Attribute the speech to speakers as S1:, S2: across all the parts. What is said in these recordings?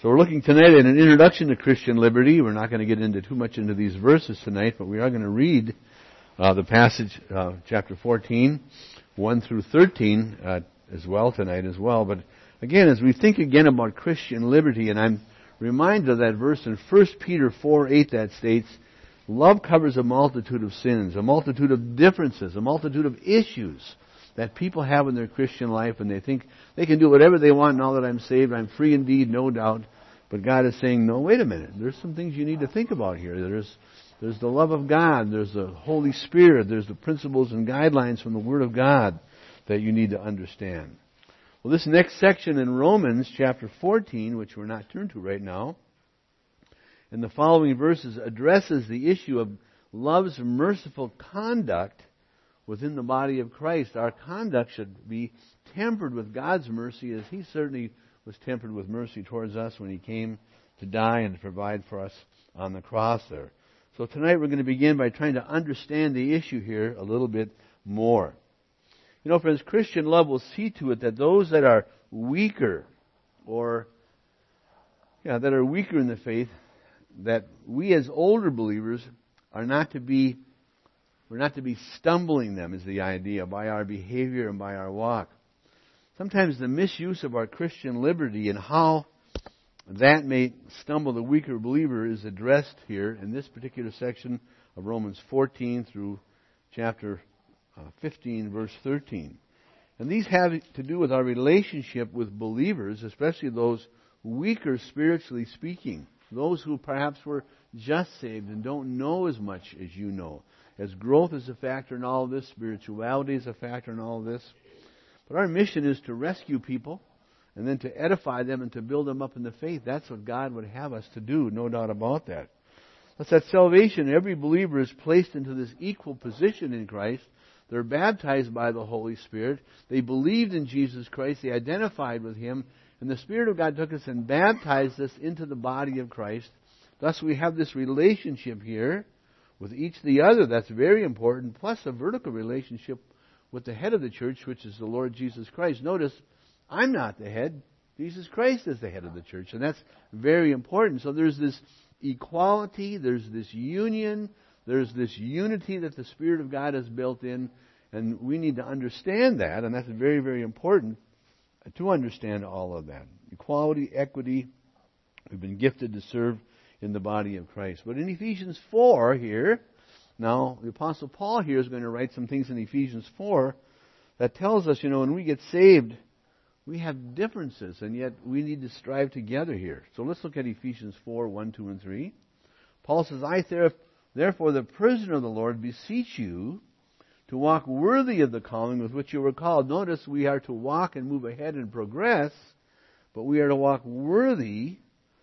S1: So we're looking tonight at an introduction to Christian liberty. We're not going to get into too much into these verses tonight, but we are going to read the passage, chapter 14, 1 through 13, as well tonight as well. But again, as we think again about Christian liberty, and I'm reminded of that verse in 1 Peter 4:8 that states, love covers a multitude of sins, a multitude of differences, a multitude of issues that people have in their Christian life, and they think they can do whatever they want now that I'm saved. I'm free indeed, no doubt. But God is saying, no, wait a minute. There's some things you need to think about here. There's the love of God. There's the Holy Spirit. There's the principles and guidelines from the Word of God that you need to understand. Well, this next section in Romans chapter 14, which we're not turned to right now, in the following verses addresses the issue of love's merciful conduct within the body of Christ. Our conduct should be tempered with God's mercy, as He certainly was tempered with mercy towards us when He came to die and to provide for us on the cross there. So tonight we're going to begin by trying to understand the issue here a little bit more. You know, friends, Christian love will see to it that those that are weaker, that are weaker in the faith, that we as older believers are not to be stumbling them, is the idea, by our behavior and by our walk. Sometimes the misuse of our Christian liberty and how that may stumble the weaker believer is addressed here in this particular section of Romans 14 through chapter 15, verse 13. And these have to do with our relationship with believers, especially those weaker spiritually speaking, those who perhaps were just saved and don't know as much as you know. As growth is a factor in all of this, spirituality is a factor in all of this. But our mission is to rescue people and then to edify them and to build them up in the faith. That's what God would have us to do, no doubt about that. That's that salvation. Every believer is placed into this equal position in Christ. They're baptized by the Holy Spirit. They believed in Jesus Christ. They identified with Him. And the Spirit of God took us and baptized us into the body of Christ. Thus we have this relationship here with each the other. That's very important. Plus a vertical relationship with the head of the church, which is the Lord Jesus Christ. Notice, I'm not the head. Jesus Christ is the head of the church. And that's very important. So there's this equality, there's this union, there's this unity that the Spirit of God has built in. And we need to understand that. And that's very, very important to understand all of that. Equality, equity. We've been gifted to serve in the body of Christ. But in Ephesians 4 here, now the Apostle Paul here is going to write some things in Ephesians 4 that tells us, when we get saved, we have differences, and yet we need to strive together here. So let's look at Ephesians 4, 1, 2, and 3. Paul says, I therefore, the prisoner of the Lord, beseech you to walk worthy of the calling with which you were called. Notice we are to walk and move ahead and progress, but we are to walk worthy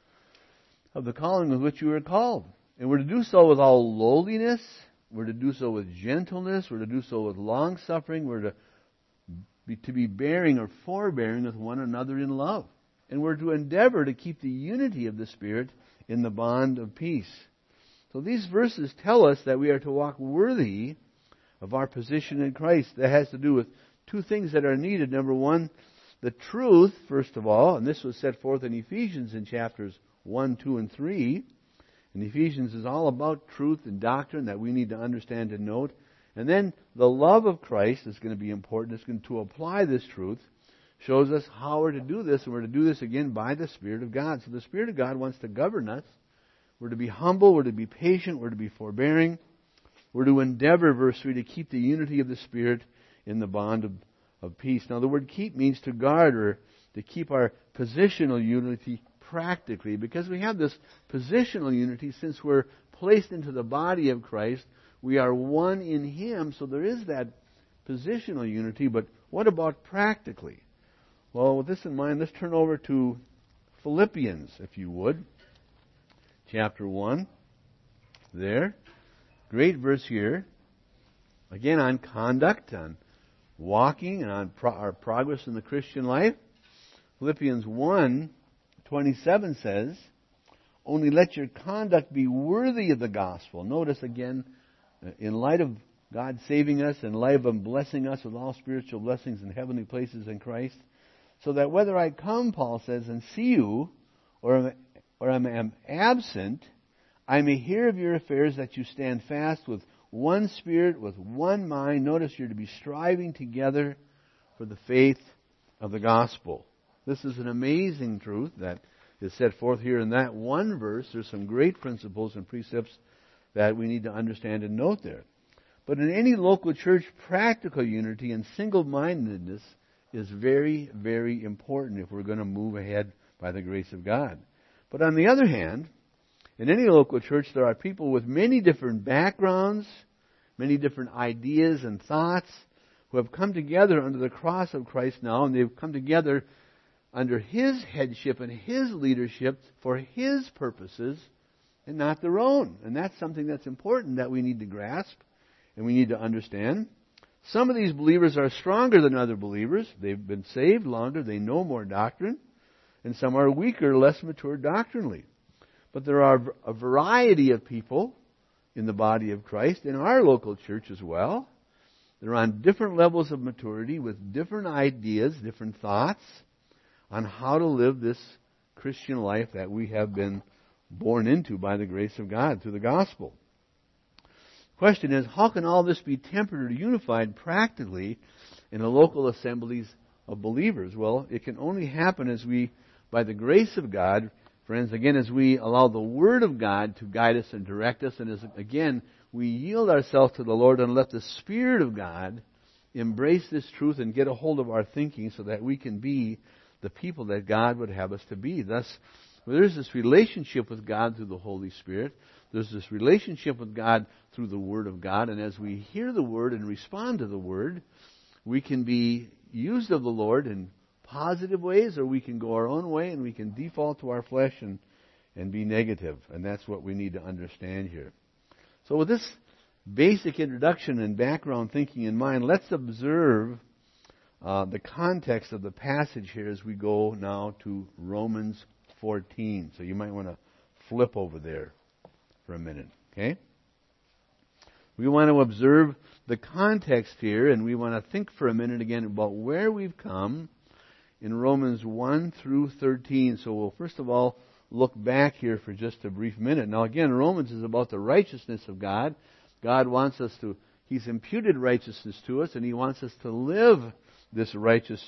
S1: of the calling with which you were called. And we're to do so with all lowliness. We're to do so with gentleness. We're to do so with long-suffering. We're to be bearing or forbearing with one another in love. And we're to endeavor to keep the unity of the Spirit in the bond of peace. So these verses tell us that we are to walk worthy of our position in Christ. That has to do with two things that are needed. Number one, the truth, first of all, and this was set forth in Ephesians in chapters 1, 2, and 3. And Ephesians is all about truth and doctrine that we need to understand and note. And then the love of Christ is going to be important. It's going to apply this truth. Shows us how we're to do this. And we're to do this again by the Spirit of God. So the Spirit of God wants to govern us. We're to be humble. We're to be patient. We're to be forbearing. We're to endeavor, verse 3, to keep the unity of the Spirit in the bond of peace. Now the word keep means to guard or to keep our positional unity practically, because we have this positional unity since we're placed into the body of Christ. We are one in Him, so there is that positional unity, but what about practically? Well, with this in mind, let's turn over to Philippians, if you would. Chapter 1. There. Great verse here. Again, on conduct, on walking, and on our progress in the Christian life. Philippians 1:27 says, only let your conduct be worthy of the gospel. Notice again, in light of God saving us, in light of Him blessing us with all spiritual blessings in heavenly places in Christ, so that whether I come, Paul says, and see you, or am absent, I may hear of your affairs, that you stand fast with one spirit, with one mind. Notice you're to be striving together for the faith of the gospel. This is an amazing truth that is set forth here in that one verse. There's some great principles and precepts that we need to understand and note there. But in any local church, practical unity and single-mindedness is very, very important if we're going to move ahead by the grace of God. But on the other hand, in any local church, there are people with many different backgrounds, many different ideas and thoughts who have come together under the cross of Christ now, and they've come together under His headship and His leadership for His purposes and not their own. And that's something that's important that we need to grasp and we need to understand. Some of these believers are stronger than other believers. They've been saved longer. They know more doctrine. And some are weaker, less mature doctrinally. But there are a variety of people in the body of Christ, in our local church as well. They're on different levels of maturity with different ideas, different thoughts on how to live this Christian life that we have been born into by the grace of God through the gospel. The question is, how can all this be tempered or unified practically in the local assemblies of believers? Well, it can only happen as we, by the grace of God, friends, again, as we allow the Word of God to guide us and direct us, and as, again, we yield ourselves to the Lord and let the Spirit of God embrace this truth and get a hold of our thinking so that we can be the people that God would have us to be. Thus, there's this relationship with God through the Holy Spirit. There's this relationship with God through the Word of God. And as we hear the Word and respond to the Word, we can be used of the Lord in positive ways, or we can go our own way and we can default to our flesh and be negative. And that's what we need to understand here. So with this basic introduction and background thinking in mind, let's observe the context of the passage here as we go now to Romans 14. So you might want to flip over there for a minute. Okay? We want to observe the context here, and we want to think for a minute again about where we've come in Romans 1 through 13. So we'll first of all look back here for just a brief minute. Now again, Romans is about the righteousness of God. God wants us to, He's imputed righteousness to us, and He wants us to live this righteous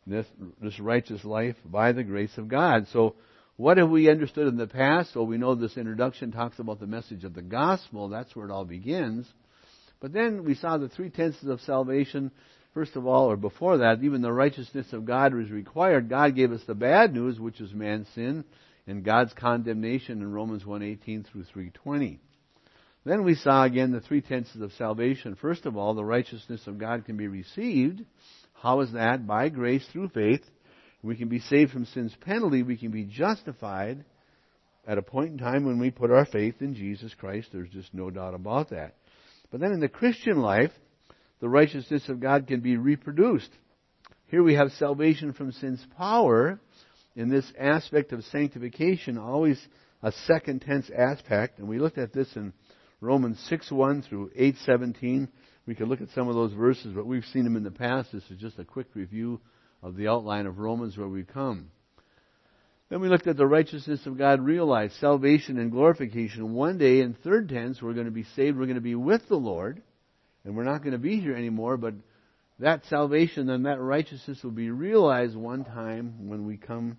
S1: life by the grace of God. So what have we understood in the past? Well, we know this introduction talks about the message of the gospel. That's where it all begins. But then we saw the 3 tenses of salvation. First of all, or before that, even the righteousness of God was required. God gave us the bad news, which is man's sin, and God's condemnation in Romans 1:18 through 3:20. Then we saw again the 3 tenses of salvation. First of all, the righteousness of God can be received. How is that? By grace through faith. We can be saved from sin's penalty. We can be justified at a point in time when we put our faith in Jesus Christ. There's just no doubt about that. But then in the Christian life, the righteousness of God can be reproduced. Here we have salvation from sin's power. In this aspect of sanctification, always a second tense aspect. And we looked at this in Romans 6:1 through 8:17. We could look at some of those verses, but we've seen them in the past. This is just a quick review of the outline of Romans where we come. Then we looked at the righteousness of God realized, salvation and glorification. One day in third tense, we're going to be saved. We're going to be with the Lord, and we're not going to be here anymore, but that salvation and that righteousness will be realized one time when we come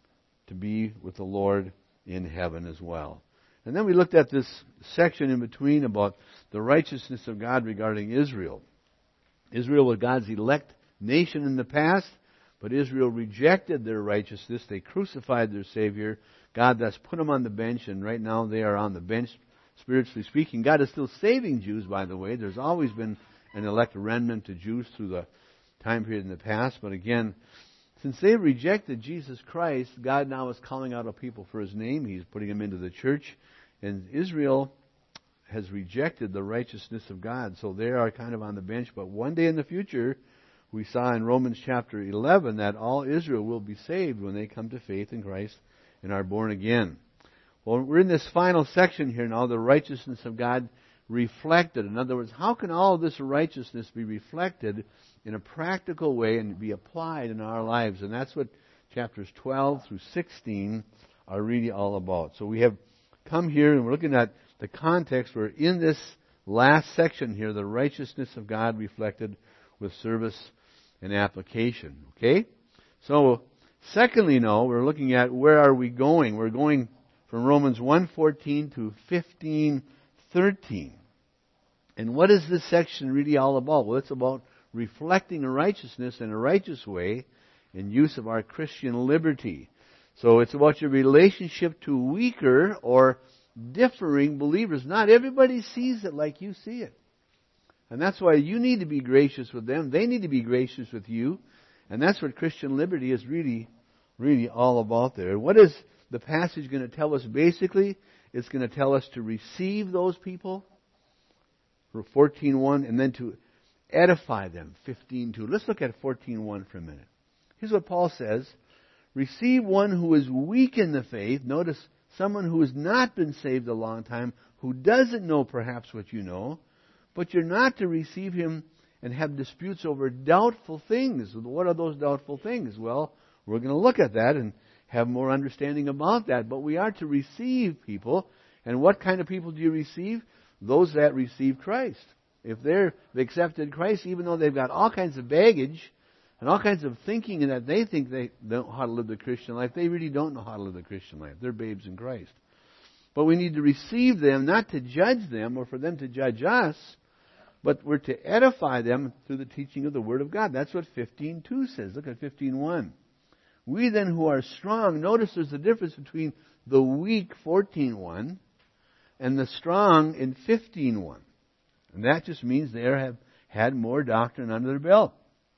S1: to be with the Lord in heaven as well. And then we looked at this section in between about the righteousness of God regarding Israel. Israel was God's elect nation in the past, but Israel rejected their righteousness. They crucified their Savior. God thus put them on the bench, and right now they are on the bench, spiritually speaking. God is still saving Jews, by the way. There's always been an elect remnant to Jews through the time period in the past. But again, since they rejected Jesus Christ, God now is calling out a people for His name. He's putting them into the church. And Israel has rejected the righteousness of God. So they are kind of on the bench. But one day in the future, we saw in Romans chapter 11 that all Israel will be saved when they come to faith in Christ and are born again. Well, we're in this final section here now, the righteousness of God reflected. In other words, how can all of this righteousness be reflected in a practical way and be applied in our lives? And that's what chapters 12 through 16 are really all about. So we have come here and we're looking at the context. We're in this last section here, the righteousness of God reflected with service and application. Okay? So, secondly now, we're looking at where are we going. We're going from Romans 1:14 to 15:13. And what is this section really all about? Well, it's about reflecting a righteousness in a righteous way in use of our Christian liberty. So it's about your relationship to weaker or differing believers. Not everybody sees it like you see it. And that's why you need to be gracious with them. They need to be gracious with you. And that's what Christian liberty is really all about there. What is the passage going to tell us basically? It's going to tell us to receive those people, 14:1, and then to edify them, 15:2. Let's look at 14:1 for a minute. Here's what Paul says. Receive one who is weak in the faith. Notice, someone who has not been saved a long time, who doesn't know perhaps what you know, but you're not to receive him and have disputes over doubtful things. What are those doubtful things? Well, we're going to look at that and have more understanding about that. But we are to receive people. And what kind of people do you receive? Those that receive Christ. If they've accepted Christ, even though they've got all kinds of baggage and all kinds of thinking that they think they don't know how to live the Christian life, they really don't know how to live the Christian life. They're babes in Christ. But we need to receive them, not to judge them or for them to judge us, but we're to edify them through the teaching of the Word of God. That's what 15:2 says. Look at 15:1. We then who are strong, notice there's a difference between the weak, 14:1, and the strong in 15:1. And that just means they have had more doctrine under their belt.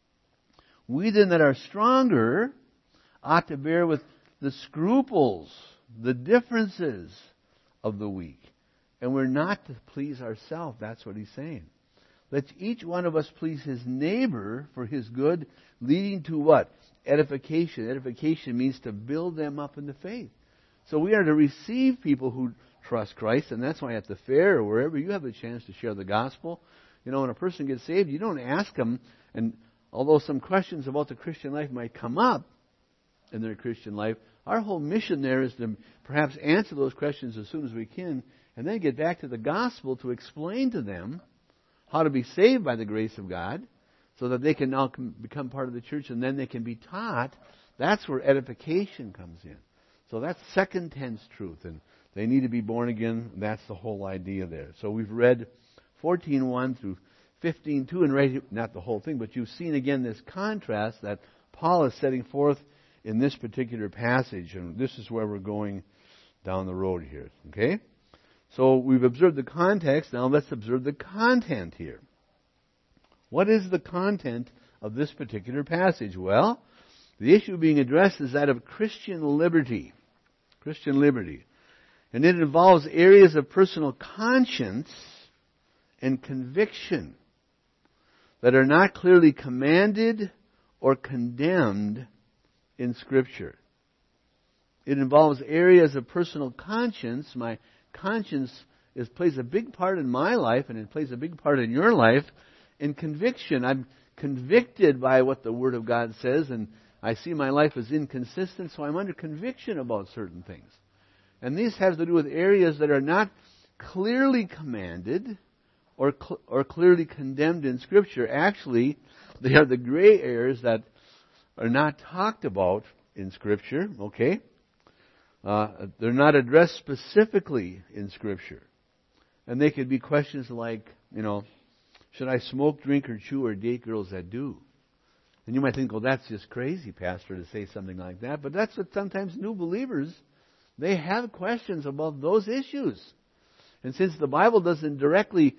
S1: We then that are stronger ought to bear with the scruples, the differences of the weak. And we're not to please ourselves. That's what he's saying. Let each one of us please his neighbor for his good, leading to what? Edification. Edification means to build them up in the faith. So we are to receive people who trust Christ, and that's why at the fair or wherever you have a chance to share the gospel. You know, when a person gets saved, you don't ask them, and although some questions about the Christian life might come up in their Christian life, our whole mission there is to perhaps answer those questions as soon as we can, and then get back to the gospel to explain to them how to be saved by the grace of God, so that they can now become part of the church, and then they can be taught. That's where edification comes in. So that's second tense truth, and they need to be born again. That's the whole idea there. So we've read 14:1 through 15:2, and read, not the whole thing, but you've seen again this contrast that Paul is setting forth in this particular passage, and this is where we're going down the road here. Okay? So we've observed the context. Now let's observe the content here. What is the content of this particular passage? Well, the issue being addressed is that of Christian liberty. Christian liberty. And it involves areas of personal conscience and conviction that are not clearly commanded or condemned in Scripture. It involves areas of personal conscience. My conscience plays a big part in my life, and it plays a big part in your life. In conviction, I'm convicted by what the Word of God says, and I see my life as inconsistent, so I'm under conviction about certain things. And these have to do with areas that are not clearly commanded or clearly condemned in Scripture. Actually, they are the gray areas that are not talked about in Scripture, okay? They're not addressed specifically in Scripture. And they could be questions like, should I smoke, drink, or chew, or date girls that do? And you might think, well, that's just crazy, Pastor, to say something like that. But that's what sometimes new believers, they have questions about those issues. And since the Bible doesn't directly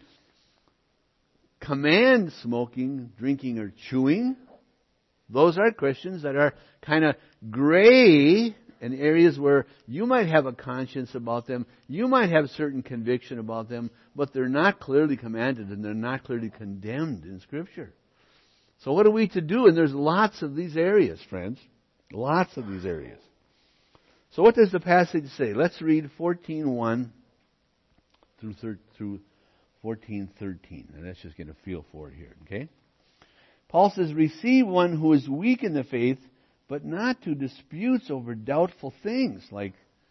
S1: command smoking, drinking, or chewing, those are questions that are kind of gray in areas where you might have a conscience about them, you might have certain conviction about them, but they're not clearly commanded and they're not clearly condemned in Scripture. So what are we to do? And there's lots of these areas, friends. Lots of these areas. So what does the passage say? Let's read 14:1 through 14:13. And let's just get a feel for it here, okay? Paul says, receive one who is weak in the faith, but not to disputes over doubtful things, like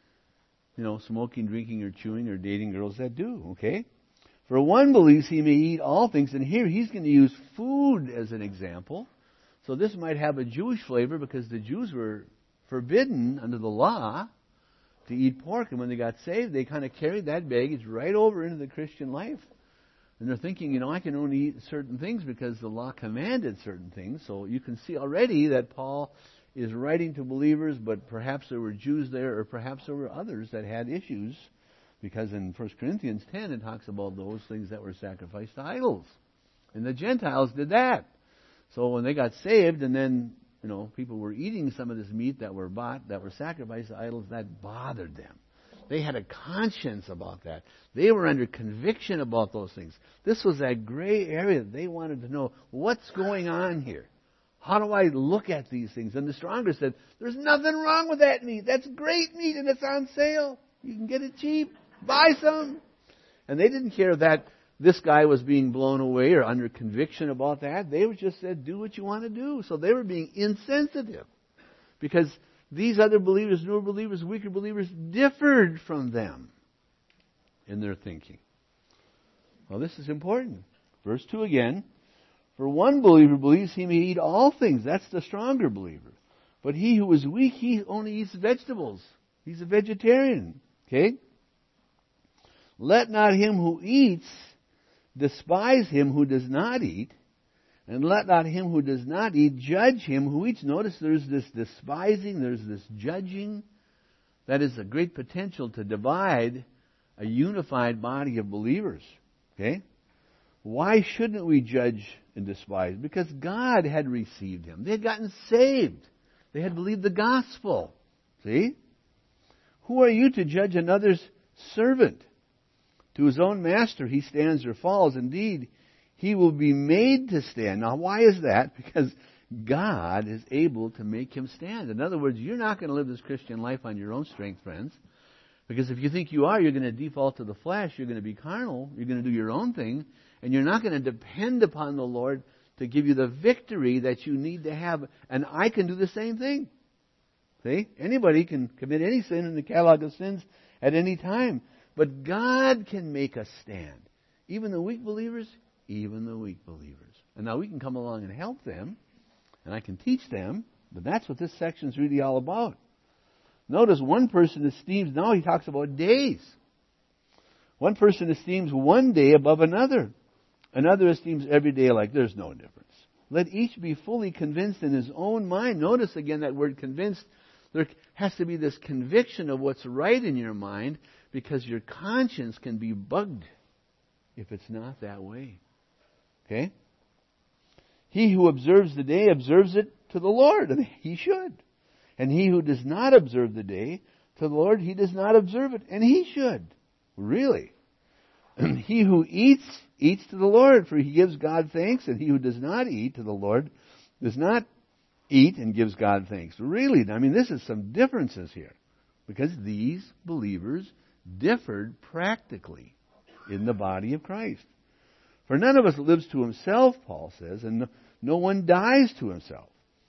S1: smoking, drinking, or chewing, or dating girls that do, okay? For one believes he may eat all things, and here he's going to use food as an example. So this might have a Jewish flavor because the Jews were forbidden under the law to eat pork, and when they got saved, they kind of carried that baggage right over into the Christian life. And they're thinking, I can only eat certain things because the law commanded certain things. So you can see already that Paul is writing to believers, but perhaps there were Jews there, or perhaps there were others that had issues, because in 1 Corinthians 10 it talks about those things that were sacrificed to idols. And the Gentiles did that. So when they got saved, and then people were eating some of this meat that were bought, that were sacrificed to idols, that bothered them. They had a conscience about that. They were under conviction about those things. This was that gray area. They wanted to know, what's going on here? How do I look at these things? And the Stronger said, there's nothing wrong with that meat. That's great meat, and it's on sale. You can get it cheap. Buy some. And they didn't care that this guy was being blown away or under conviction about that. They just said, do what you want to do. So they were being insensitive, because these other believers, newer believers, weaker believers, differed from them in their thinking. Well, this is important. Verse 2 again. For one believer believes he may eat all things. That's the stronger believer. But he who is weak, he only eats vegetables. He's a vegetarian. Okay? Let not him who eats despise him who does not eat, and let not him who does not eat judge him who eats. Notice there's this despising, there's this judging. That is a great potential to divide a unified body of believers. Okay? Why shouldn't we judge and despise? Because God had received him. They had gotten saved. They had believed the gospel. See? Who are you to judge another's servant? To his own master he stands or falls. Indeed, he will be made to stand. Now, why is that? Because God is able to make him stand. In other words, you're not going to live this Christian life on your own strength, friends. Because if you think you are, you're going to default to the flesh. You're going to be carnal. You're going to do your own thing. And you're not going to depend upon the Lord to give you the victory that you need to have. And I can do the same thing. See? Anybody can commit any sin in the catalog of sins at any time. But God can make us stand. Even the weak believers, even the weak believers. And now we can come along and help them. And I can teach them. But that's what this section is really all about. Notice one person esteems, now he talks about days. One person esteems one day above another. Another esteems every day like there's no difference. Let each be fully convinced in his own mind. Notice again that word convinced. There has to be this conviction of what's right in your mind, because your conscience can be bugged if it's not that way. Okay? He who observes the day observes it to the Lord, and he should. And he who does not observe the day to the Lord, he does not observe it, and he should. Really. He who eats, eats to the Lord, for he gives God thanks, and he who does not eat to the Lord does not eat and gives God thanks. Really, I mean, this is some differences here, because these believers differed practically in the body of Christ. For none of us lives to himself, Paul says, and no one dies to himself.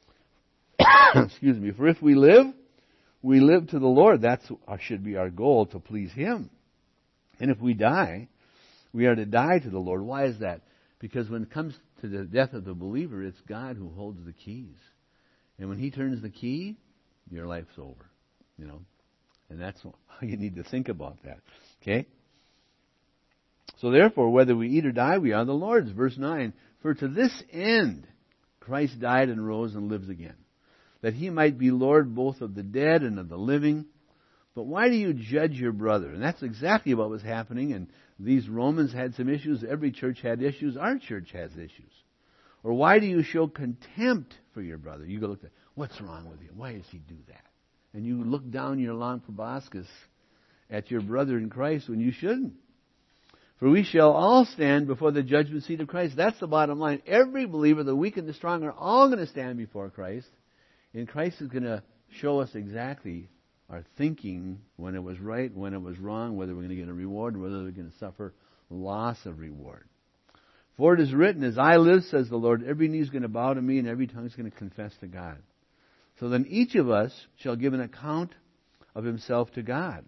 S1: Excuse me. For if we live to the Lord. That should be our goal, to please him. And if we die, we are to die to the Lord. Why is that? Because when it comes to the death of the believer, it's God who holds the keys. And when he turns the key, your life's over. And that's how you need to think about that. Okay? So therefore, whether we eat or die, we are the Lord's. Verse 9, for to this end Christ died and rose and lives again, that he might be Lord both of the dead and of the living. But why do you judge your brother? And that's exactly what was happening. And these Romans had some issues. Every church had issues. Our church has issues. Or why do you show contempt for your brother? You go look at, what's wrong with you? Why does he do that? And you look down your long proboscis at your brother in Christ when you shouldn't. For we shall all stand before the judgment seat of Christ. That's the bottom line. Every believer, the weak and the strong, are all going to stand before Christ. And Christ is going to show us exactly our thinking, when it was right, when it was wrong, whether we're going to get a reward, or whether we're going to suffer loss of reward. For it is written, as I live, says the Lord, every knee is going to bow to me and every tongue is going to confess to God. So then each of us shall give an account of himself to God.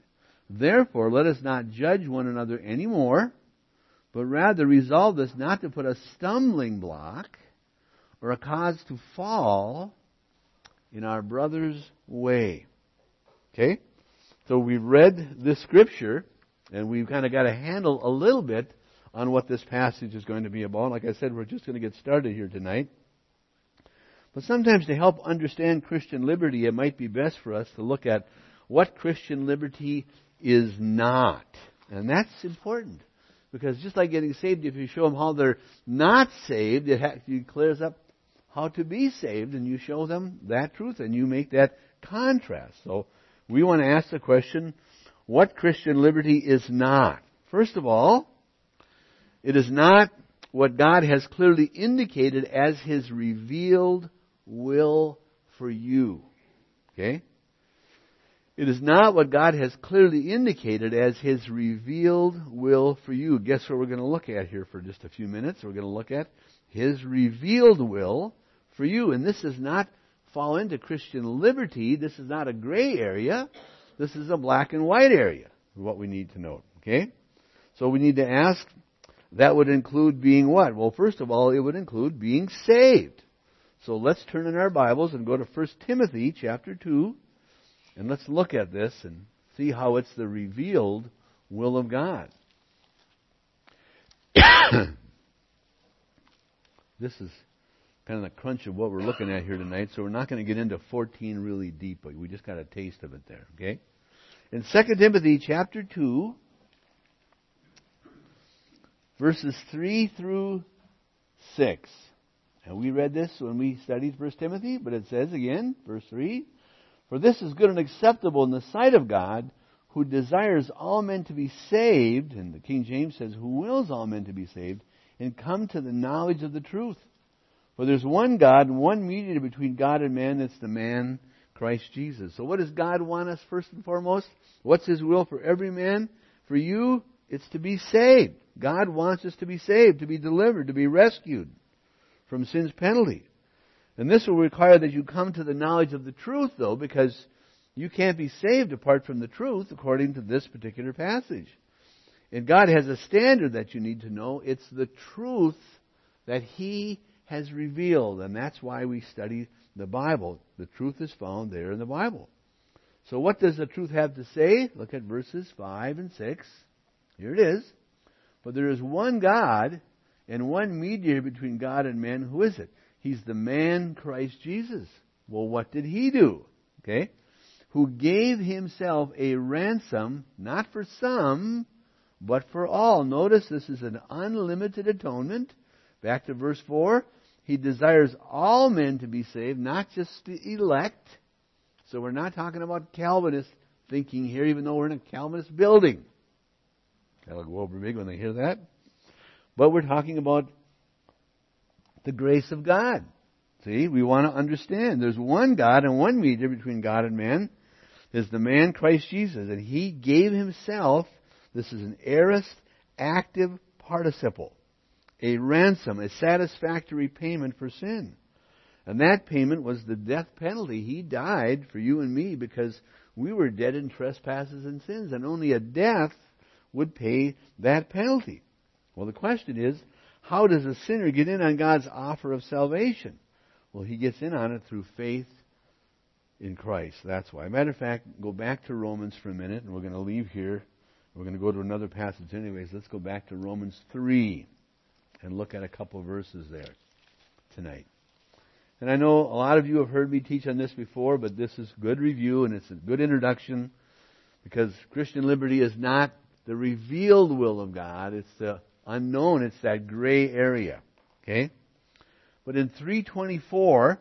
S1: Therefore, let us not judge one another anymore, but rather resolve this not to put a stumbling block or a cause to fall in our brother's way. Okay? So we've read this scripture, and we've kind of got a handle a little bit on what this passage is going to be about. Like I said, we're just going to get started here tonight. But sometimes to help understand Christian liberty, it might be best for us to look at what Christian liberty is not. And that's important. Because just like getting saved, if you show them how they're not saved, it clears up how to be saved, and you show them that truth, and you make that contrast. So we want to ask the question, what Christian liberty is not? First of all, it is not what God has clearly indicated as His revealed will for you. Okay? It is not what God has clearly indicated as His revealed will for you. Guess what we're going to look at here for just a few minutes? We're going to look at His revealed will for you. And this does not fall into Christian liberty. This is not a gray area. This is a black and white area, what we need to note. Okay? So we need to ask, that would include being what? Well, first of all, it would include being saved. So let's turn in our Bibles and go to 1 Timothy chapter 2. And let's look at this and see how it's the revealed will of God. This is kind of the crunch of what we're looking at here tonight, so we're not going to get into 14 really deep, but we just got a taste of it there, okay? In 2 Timothy chapter 2, verses 3 through 6. And we read this when we studied 1 Timothy, but it says again, verse 3, "For this is good and acceptable in the sight of God, who desires all men to be saved," and the King James says, "who wills all men to be saved, and come to the knowledge of the truth. For there's one God and one mediator between God and man, that's the man Christ Jesus." So what does God want us first and foremost? What's His will for every man? For you, it's to be saved. God wants us to be saved, to be delivered, to be rescued from sin's penalty. And this will require that you come to the knowledge of the truth, though, because you can't be saved apart from the truth, according to this particular passage. And God has a standard that you need to know. It's the truth that He has revealed, and that's why we study the Bible. The truth is found there in the Bible. So what does the truth have to say? Look at verses 5 and 6. Here it is. "For there is one God and one mediator between God and man." Who is it? He's the man Christ Jesus. Well, what did He do? Okay? "Who gave Himself a ransom, not for some, but for all." Notice this is an unlimited atonement. Back to verse 4. He desires all men to be saved, not just the elect. So we're not talking about Calvinist thinking here, even though we're in a Calvinist building. That'll go over big when they hear that. But we're talking about the grace of God. See, we want to understand there's one God and one mediator between God and man. There's the man Christ Jesus, and He gave Himself. This is an aorist active participle. A ransom, a satisfactory payment for sin. And that payment was the death penalty. He died for you and me because we were dead in trespasses and sins, and only a death would pay that penalty. Well, the question is, how does a sinner get in on God's offer of salvation? Well, he gets in on it through faith in Christ. That's why. Matter of fact, go back to Romans for a minute, and we're going to leave here. We're going to go to another passage anyways. Let's go back to Romans 3 and look at a couple of verses there tonight. And I know a lot of you have heard me teach on this before, but this is good review and it's a good introduction, because Christian liberty is not the revealed will of God. It's the unknown. It's that gray area. Okay? But in 3:24,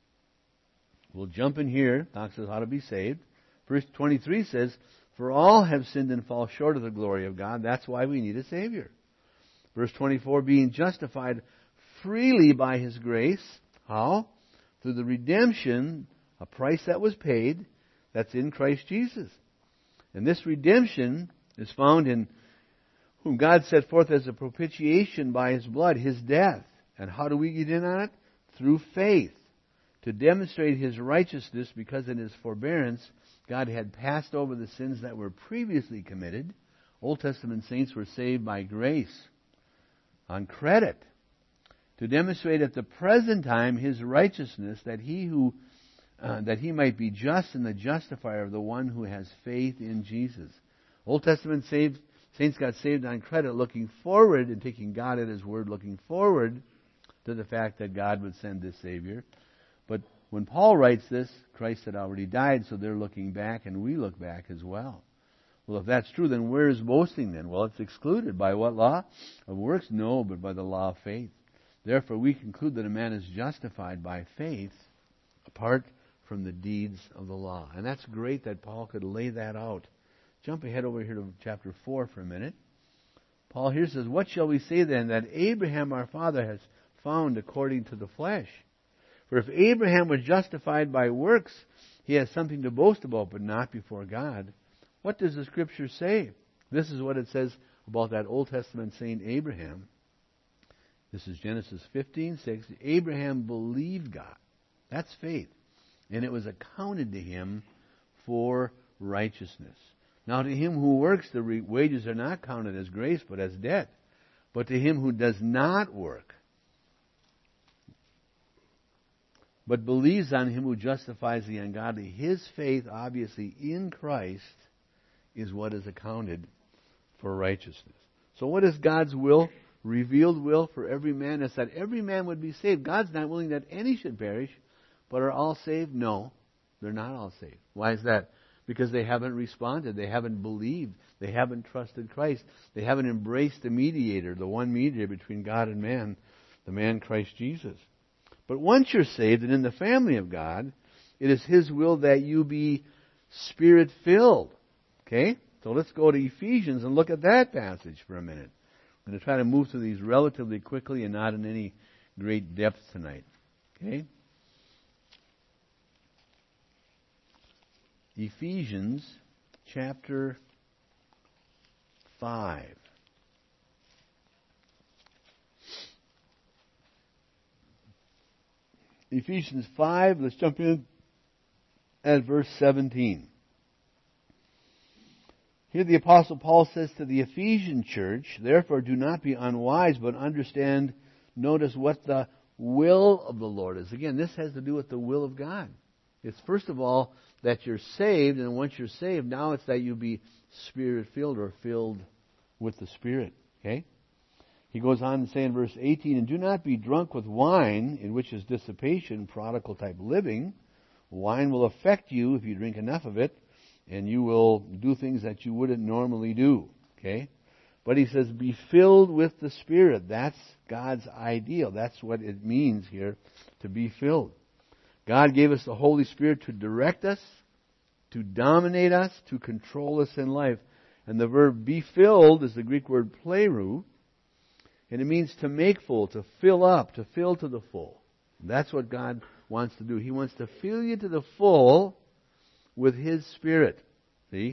S1: we'll jump in here. Talks us how to be saved. Verse 23 says, "For all have sinned and fall short of the glory of God." That's why we need a Savior. Verse 24, "Being justified freely by His grace." How? Through the redemption, a price that was paid, that's in Christ Jesus. And this redemption is found in whom God set forth as a propitiation by His blood, His death. And how do we get in on it? Through faith. to demonstrate His righteousness, because in His forbearance God had passed over the sins that were previously committed. Old Testament saints were saved by grace, on credit, to demonstrate at the present time His righteousness, that He might be just and the justifier of the one who has faith in Jesus. Old Testament saints got saved on credit, looking forward and taking God at His word, looking forward to the fact that God would send this Savior. But when Paul writes this, Christ had already died, so they're looking back, and we look back as well. Well, if that's true, then where is boasting then? Well, it's excluded. By what law? Of works? No, but by the law of faith. Therefore, we conclude that a man is justified by faith apart from the deeds of the law. And that's great that Paul could lay that out. Jump ahead over here to chapter 4 for a minute. Paul here says, "What shall we say then that Abraham our father has found according to the flesh? For if Abraham was justified by works, he has something to boast about, but not before God. What does the Scripture say?" This is what it says about that Old Testament saint Abraham. This is Genesis 15:6. Abraham believed God. That's faith. And it was accounted to him for righteousness. Now to him who works, the wages are not counted as grace, but as debt. But to him who does not work, but believes on Him who justifies the ungodly, his faith, obviously in Christ, is what is accounted for righteousness. So what is God's will? Revealed will for every man is that every man would be saved. God's not willing that any should perish, but are all saved? No, they're not all saved. Why is that? Because they haven't responded. They haven't believed. They haven't trusted Christ. They haven't embraced the mediator, the one mediator between God and man, the man Christ Jesus. But once you're saved and in the family of God, it is His will that you be Spirit-filled. Okay? So let's go to Ephesians and look at that passage for a minute. I'm going to try to move through these relatively quickly and not in any great depth tonight. Okay? Ephesians chapter 5. Ephesians 5, let's jump in at verse 17. Here the Apostle Paul says to the Ephesian church, "Therefore do not be unwise, but understand," notice, "what the will of the Lord is." Again, this has to do with the will of God. It's first of all that you're saved, and once you're saved, now it's that you be Spirit-filled or filled with the Spirit. Okay? He goes on to say in verse 18, "And do not be drunk with wine, in which is dissipation, prodigal type living. Wine will affect you if you drink enough of it, and you will do things that you wouldn't normally do." Okay? But he says, be filled with the Spirit. That's God's ideal. That's what it means here, to be filled. God gave us the Holy Spirit to direct us, to dominate us, to control us in life. And the verb be filled is the Greek word plerou, and it means to make full, to fill up, to fill to the full. That's what God wants to do. He wants to fill you to the full with His Spirit. See?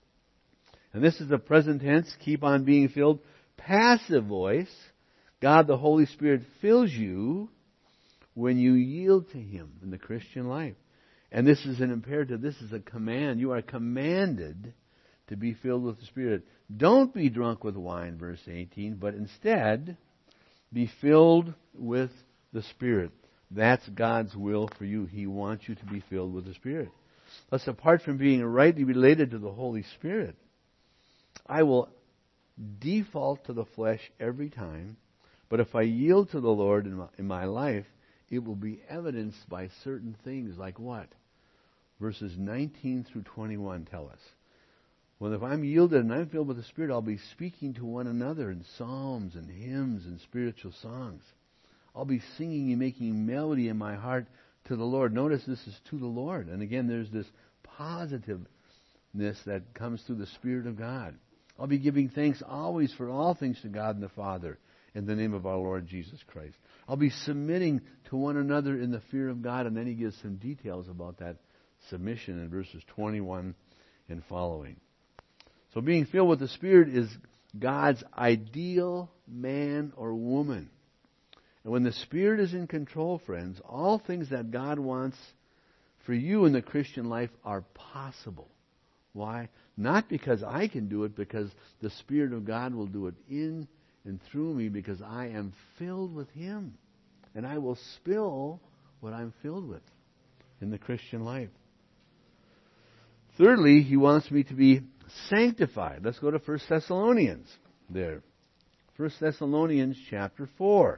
S1: And this is the present tense, keep on being filled. Passive voice, God the Holy Spirit fills you when you yield to Him in the Christian life. And this is an imperative, this is a command. You are commanded to be filled with the Spirit. Don't be drunk with wine, verse 18, but instead be filled with the Spirit. That's God's will for you. He wants you to be filled with the Spirit. Thus, apart from being rightly related to the Holy Spirit, I will default to the flesh every time, but if I yield to the Lord in my life, it will be evidenced by certain things like what? Verses 19 through 21 tell us. Well, if I'm yielded and I'm filled with the Spirit, I'll be speaking to one another in psalms and hymns and spiritual songs. I'll be singing and making melody in my heart to the Lord. Notice this is to the Lord. And again, there's this positiveness that comes through the Spirit of God. I'll be giving thanks always for all things to God and the Father in the name of our Lord Jesus Christ. I'll be submitting to one another in the fear of God. And then he gives some details about that submission in verses 21 and following. So being filled with the Spirit is God's ideal man or woman. And when the Spirit is in control, friends, all things that God wants for you in the Christian life are possible. Why? Not because I can do it, because the Spirit of God will do it in and through me, because I am filled with Him. And I will spill what I'm filled with in the Christian life. Thirdly, He wants me to be sanctified. Let's go to 1 Thessalonians there. 1 Thessalonians chapter 4.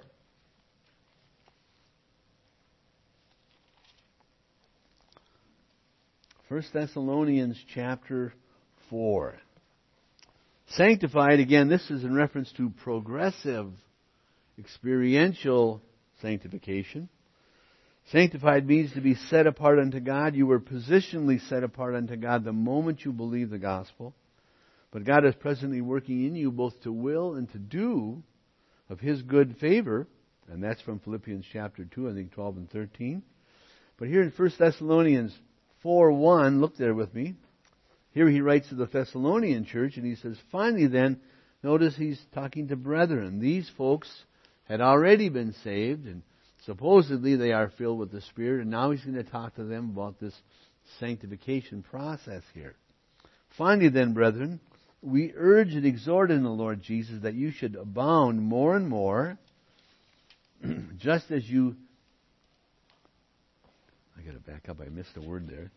S1: 1 Thessalonians chapter 4. Sanctified, again, this is in reference to progressive, experiential sanctification. Sanctified means to be set apart unto God. You were positionally set apart unto God the moment you believe the gospel. But God is presently working in you both to will and to do of His good favor. And that's from Philippians chapter 2, I think 12 and 13. But here in 1 Thessalonians 4:1, look there with me. Here he writes to the Thessalonian church, and he says, finally then, notice he's talking to brethren. These folks had already been saved, and supposedly they are filled with the Spirit, and now he's going to talk to them about this sanctification process here. Finally then, brethren, we urge and exhort in the Lord Jesus that you should abound more and more, just as you... I got to back up, I missed a word there.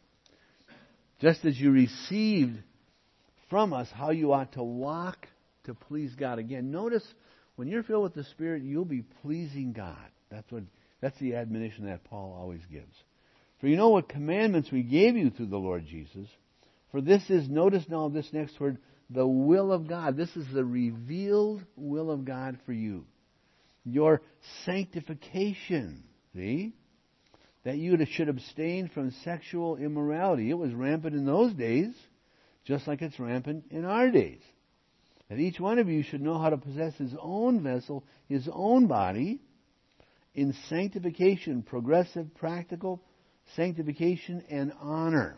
S1: Just as you received from us how you ought to walk to please God. Again, notice when you're filled with the Spirit, you'll be pleasing God. That's the admonition that Paul always gives. For you know what commandments we gave you through the Lord Jesus. For this is, notice now this next word, the will of God. This is the revealed will of God for you. Your sanctification. See? That you should abstain from sexual immorality. It was rampant in those days, just like it's rampant in our days. That each one of you should know how to possess his own vessel, his own body, in sanctification, progressive, practical sanctification and honor.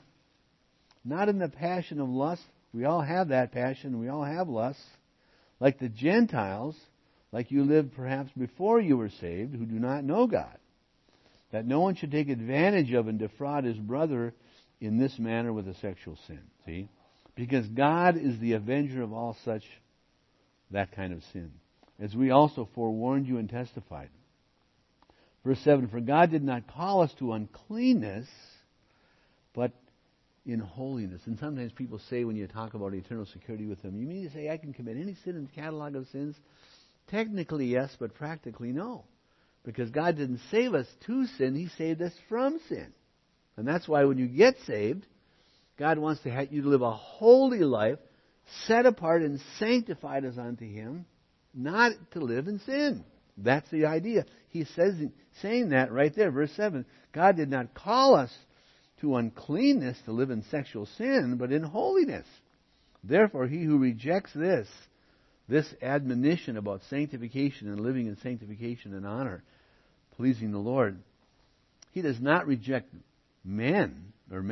S1: Not in the passion of lust. We all have that passion. We all have lust. Like the Gentiles, like you lived perhaps before you were saved, who do not know God. That no one should take advantage of and defraud his brother in this manner with a sexual sin. See? Because God is the avenger of all such, that kind of sin. As we also forewarned you and testified. Verse 7, for God did not call us to uncleanness, but in holiness. And sometimes people say when you talk about eternal security with them, you mean to say I can commit any sin in the catalog of sins? Technically yes, but practically no. Because God didn't save us to sin, He saved us from sin. And that's why when you get saved, God wants to have you to live a holy life, set apart and sanctified as unto Him, not to live in sin. That's the idea. He says, saying that right there, verse 7, God did not call us to uncleanness to live in sexual sin, but in holiness. Therefore, he who rejects this admonition about sanctification and living in sanctification and honor, pleasing the Lord, he does not reject man,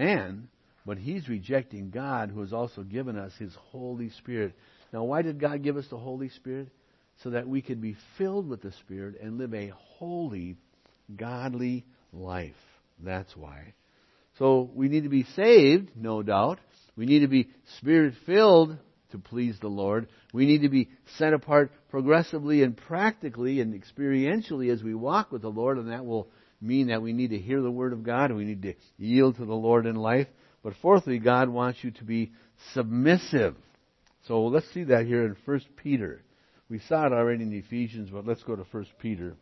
S1: but he's rejecting God, who has also given us His Holy Spirit. Now, why did God give us the Holy Spirit? So that we could be filled with the Spirit and live a holy, godly life. That's why. So we need to be saved, no doubt. We need to be Spirit-filled to please the Lord. We need to be set apart progressively and practically and experientially as we walk with the Lord, and that will mean that we need to hear the Word of God and we need to yield to the Lord in life. But fourthly, God wants you to be submissive. So let's see that here in 1 Peter. We saw it already in Ephesians, but let's go to 1 Peter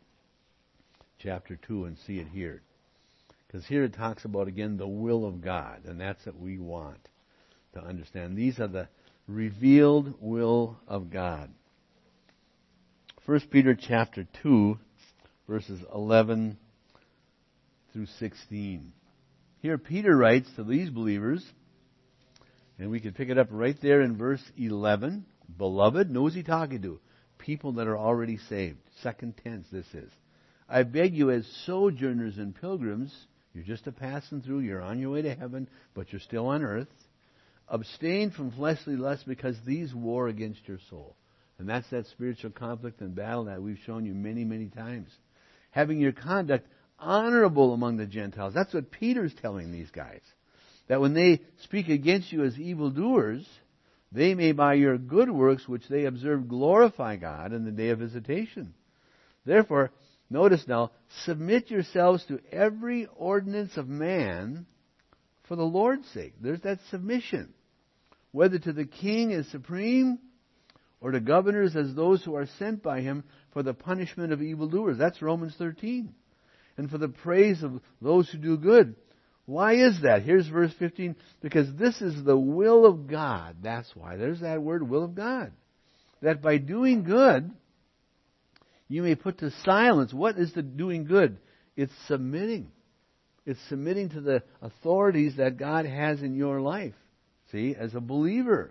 S1: chapter 2 and see it here. Because here it talks about, again, the will of God, and that's what we want to understand. These are the revealed will of God. 1 Peter chapter 2, verses 11 through 16. Here Peter writes to these believers, and we can pick it up right there in verse 11. Beloved, who's he talking to? People that are already saved. Second tense this is. I beg you as sojourners and pilgrims, you're just a passing through, you're on your way to heaven, but you're still on earth. Abstain from fleshly lusts, because these war against your soul. And that's that spiritual conflict and battle that we've shown you many, many times. having your conduct honorable among the Gentiles. That's what Peter's telling these guys. That when they speak against you as evildoers, they may by your good works which they observe glorify God in the day of visitation. Therefore, notice now, submit yourselves to every ordinance of man for the Lord's sake. There's that submission. Whether to the king as supreme, or to governors as those who are sent by him for the punishment of evildoers. That's Romans 13. And for the praise of those who do good. Why is that? Here's verse 15. Because this is the will of God. That's why. There's that word, will of God. That by doing good, you may put to silence. What is the doing good? It's submitting. It's submitting to the authorities that God has in your life. See, as a believer.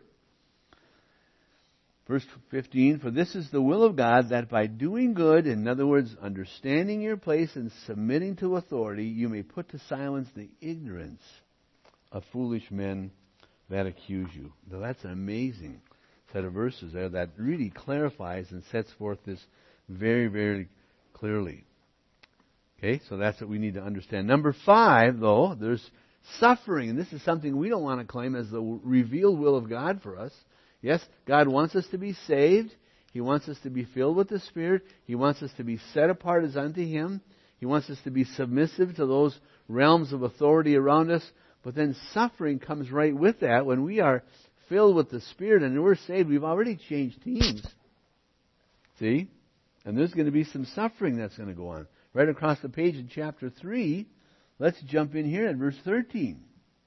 S1: Verse 15, for this is the will of God, that by doing good, in other words, understanding your place and submitting to authority, you may put to silence the ignorance of foolish men that accuse you. Now that's an amazing set of verses there that really clarifies and sets forth this very, very clearly. Okay, so that's what we need to understand. Number 5, though, there's suffering, and this is something we don't want to claim as the revealed will of God for us. Yes, God wants us to be saved. He wants us to be filled with the Spirit. He wants us to be set apart as unto Him. He wants us to be submissive to those realms of authority around us. But then suffering comes right with that. When we are filled with the Spirit and we're saved, we've already changed teams. See? And there's going to be some suffering that's going to go on. Right across the page in chapter 3, let's jump in here at verse 13.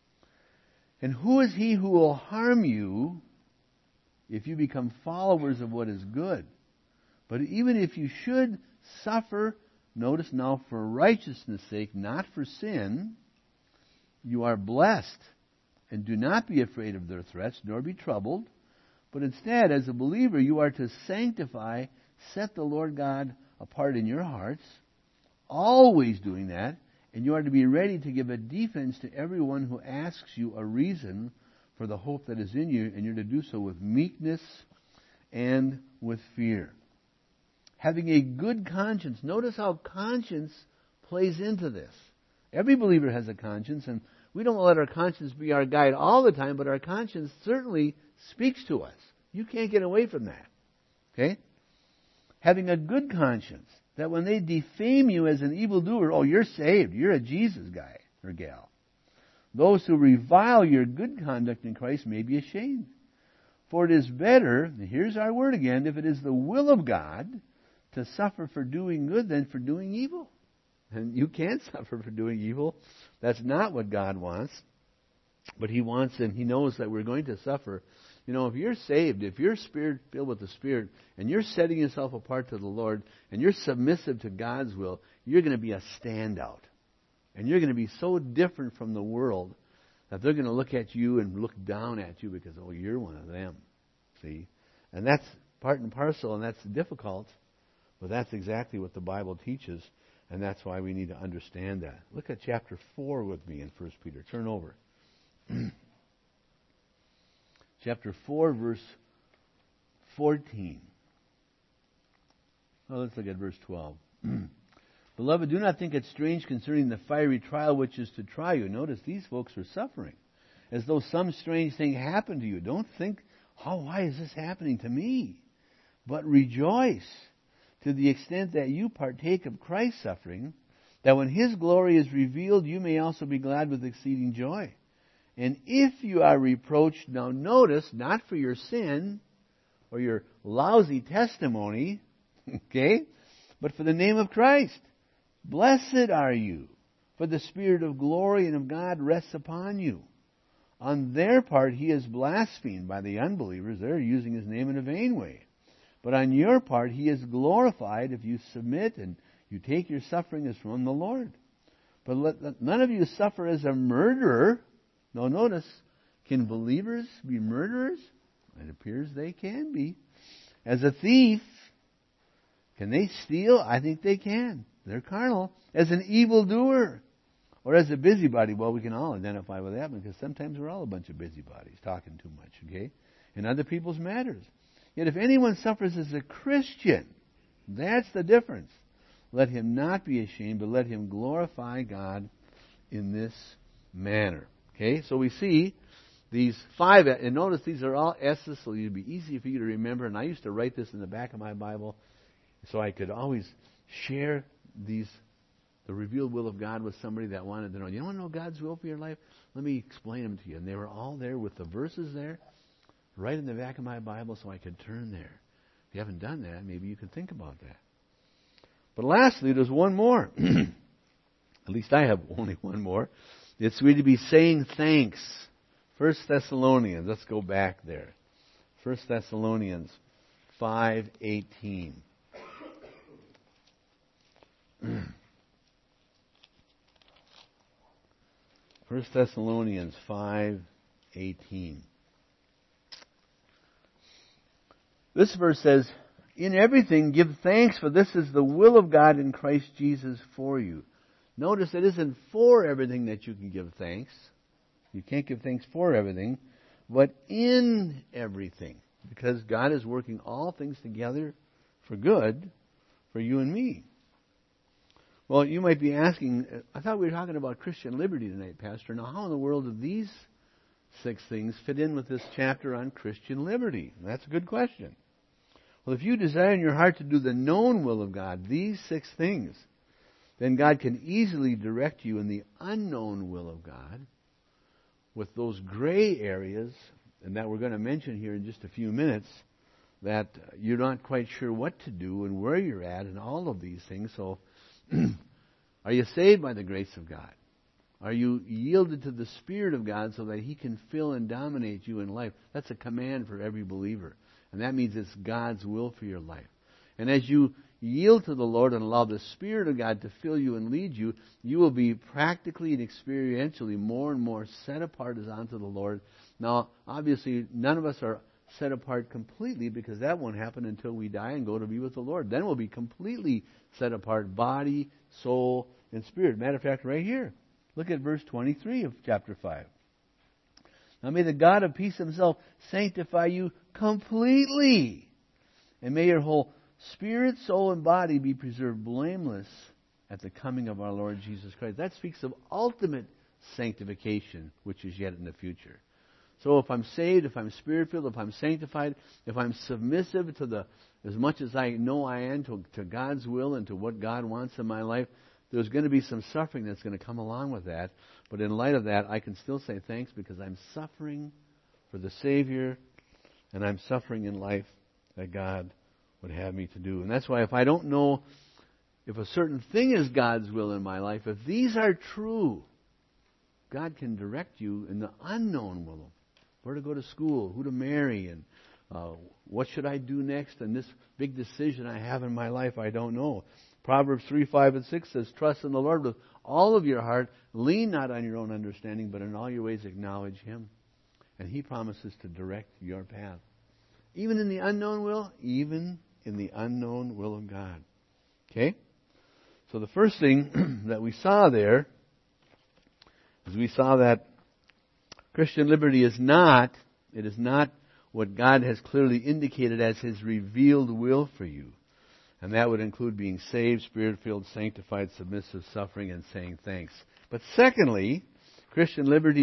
S1: And who is he who will harm you if you become followers of what is good? But even if you should suffer, notice now, for righteousness' sake, not for sin, you are blessed. And do not be afraid of their threats, nor be troubled. But instead, as a believer, you are to sanctify, set the Lord God apart in your hearts, always doing that, and you are to be ready to give a defense to everyone who asks you a reason for the hope that is in you, and you're to do so with meekness and with fear. Having a good conscience. Notice how conscience plays into this. Every believer has a conscience, and we don't let our conscience be our guide all the time, but our conscience certainly speaks to us. You can't get away from that. Okay? Having a good conscience, that when they defame you as an evildoer, oh, you're saved, you're a Jesus guy or gal. Those who revile your good conduct in Christ may be ashamed. For it is better, and here's our word again, if it is the will of God to suffer for doing good than for doing evil. And you can't suffer for doing evil. That's not what God wants. But He wants, and He knows that we're going to suffer. You know, if you're saved, if you're filled with the Spirit, and you're setting yourself apart to the Lord, and you're submissive to God's will, you're going to be a standout. And you're going to be so different from the world that they're going to look at you and look down at you because, oh, you're one of them. See? And that's part and parcel, and that's difficult. But that's exactly what the Bible teaches, and that's why we need to understand that. Look at chapter 4 with me in 1 Peter. Turn over. Chapter 4, verse 14. Oh, let's look at verse 12. Beloved, do not think it strange concerning the fiery trial which is to try you. Notice these folks are suffering, as though some strange thing happened to you. Don't think, oh, why is this happening to me? But rejoice to the extent that you partake of Christ's suffering, that when His glory is revealed, you may also be glad with exceeding joy. And if you are reproached, now notice, not for your sin or your lousy testimony, okay, but for the name of Christ. Blessed are you, for the Spirit of glory and of God rests upon you. On their part, He is blasphemed by the unbelievers. They're using His name in a vain way. But on your part, He is glorified if you submit and you take your suffering as from the Lord. But let none of you suffer as a murderer. Now notice, can believers be murderers? It appears they can be. As a thief, can they steal? I think they can. They're carnal. As an evildoer, or as a busybody, well, we can all identify with that because sometimes we're all a bunch of busybodies talking too much, okay, in other people's matters. Yet if anyone suffers as a Christian, that's the difference. let him not be ashamed, but let him glorify God in this manner. Okay, so we see these 5, and notice these are all S's, so it'd be easy for you to remember. And I used to write this in the back of my Bible so I could always share the revealed will of God with somebody that wanted to know. You want to know God's will for your life? Let me explain them to you. And they were all there with the verses there, right in the back of my Bible, so I could turn there. If you haven't done that, maybe you can think about that. But lastly, there's one more. At least I have only one more. It's we to be saying thanks. 1 Thessalonians, let's go back there. 1 Thessalonians 5:18. 1 Thessalonians 5:18. This verse says, "In everything give thanks, for this is the will of God in Christ Jesus for you." Notice it isn't for everything that you can give thanks. You can't give thanks for everything, but in everything. Because God is working all things together for good for you and me. Well, you might be asking, I thought we were talking about Christian liberty tonight, Pastor. Now, how in the world do these 6 things fit in with this chapter on Christian liberty? That's a good question. Well, if you desire in your heart to do the known will of God, these 6 things, then God can easily direct you in the unknown will of God with those gray areas, and that we're going to mention here in just a few minutes, that you're not quite sure what to do and where you're at and all of these things. So, are you saved by the grace of God? Are you yielded to the Spirit of God so that He can fill and dominate you in life? That's a command for every believer. And that means it's God's will for your life. And as you yield to the Lord and allow the Spirit of God to fill you and lead you, you will be practically and experientially more and more set apart as unto the Lord. Now, obviously, none of us are set apart completely, because that won't happen until we die and go to be with the Lord. Then we'll be completely set apart, body, soul, and spirit. Matter of fact, right here, look at verse 23 of chapter 5. "Now may the God of peace Himself sanctify you completely, and may your whole spirit, soul, and body be preserved blameless at the coming of our Lord Jesus Christ." That speaks of ultimate sanctification, which is yet in the future. So if I'm saved, if I'm Spirit-filled, if I'm sanctified, if I'm submissive to as much as I know I am to God's will and to what God wants in my life, there's going to be some suffering that's going to come along with that. But in light of that, I can still say thanks, because I'm suffering for the Savior, and I'm suffering in life that God would have me to do. And that's why if I don't know if a certain thing is God's will in my life, if these are true, God can direct you in the unknown will of where to go to school, who to marry, and what should I do next, and this big decision I have in my life I don't know. Proverbs 3:5-6 says, "Trust in the Lord with all of your heart, lean not on your own understanding, but in all your ways acknowledge Him." And He promises to direct your path. Even in the unknown will, even in the unknown will of God. Okay? So the first thing that we saw there is we saw that Christian liberty is not what God has clearly indicated as His revealed will for you. And that would include being saved, Spirit-filled, sanctified, submissive, suffering, and saying thanks. But secondly, Christian liberty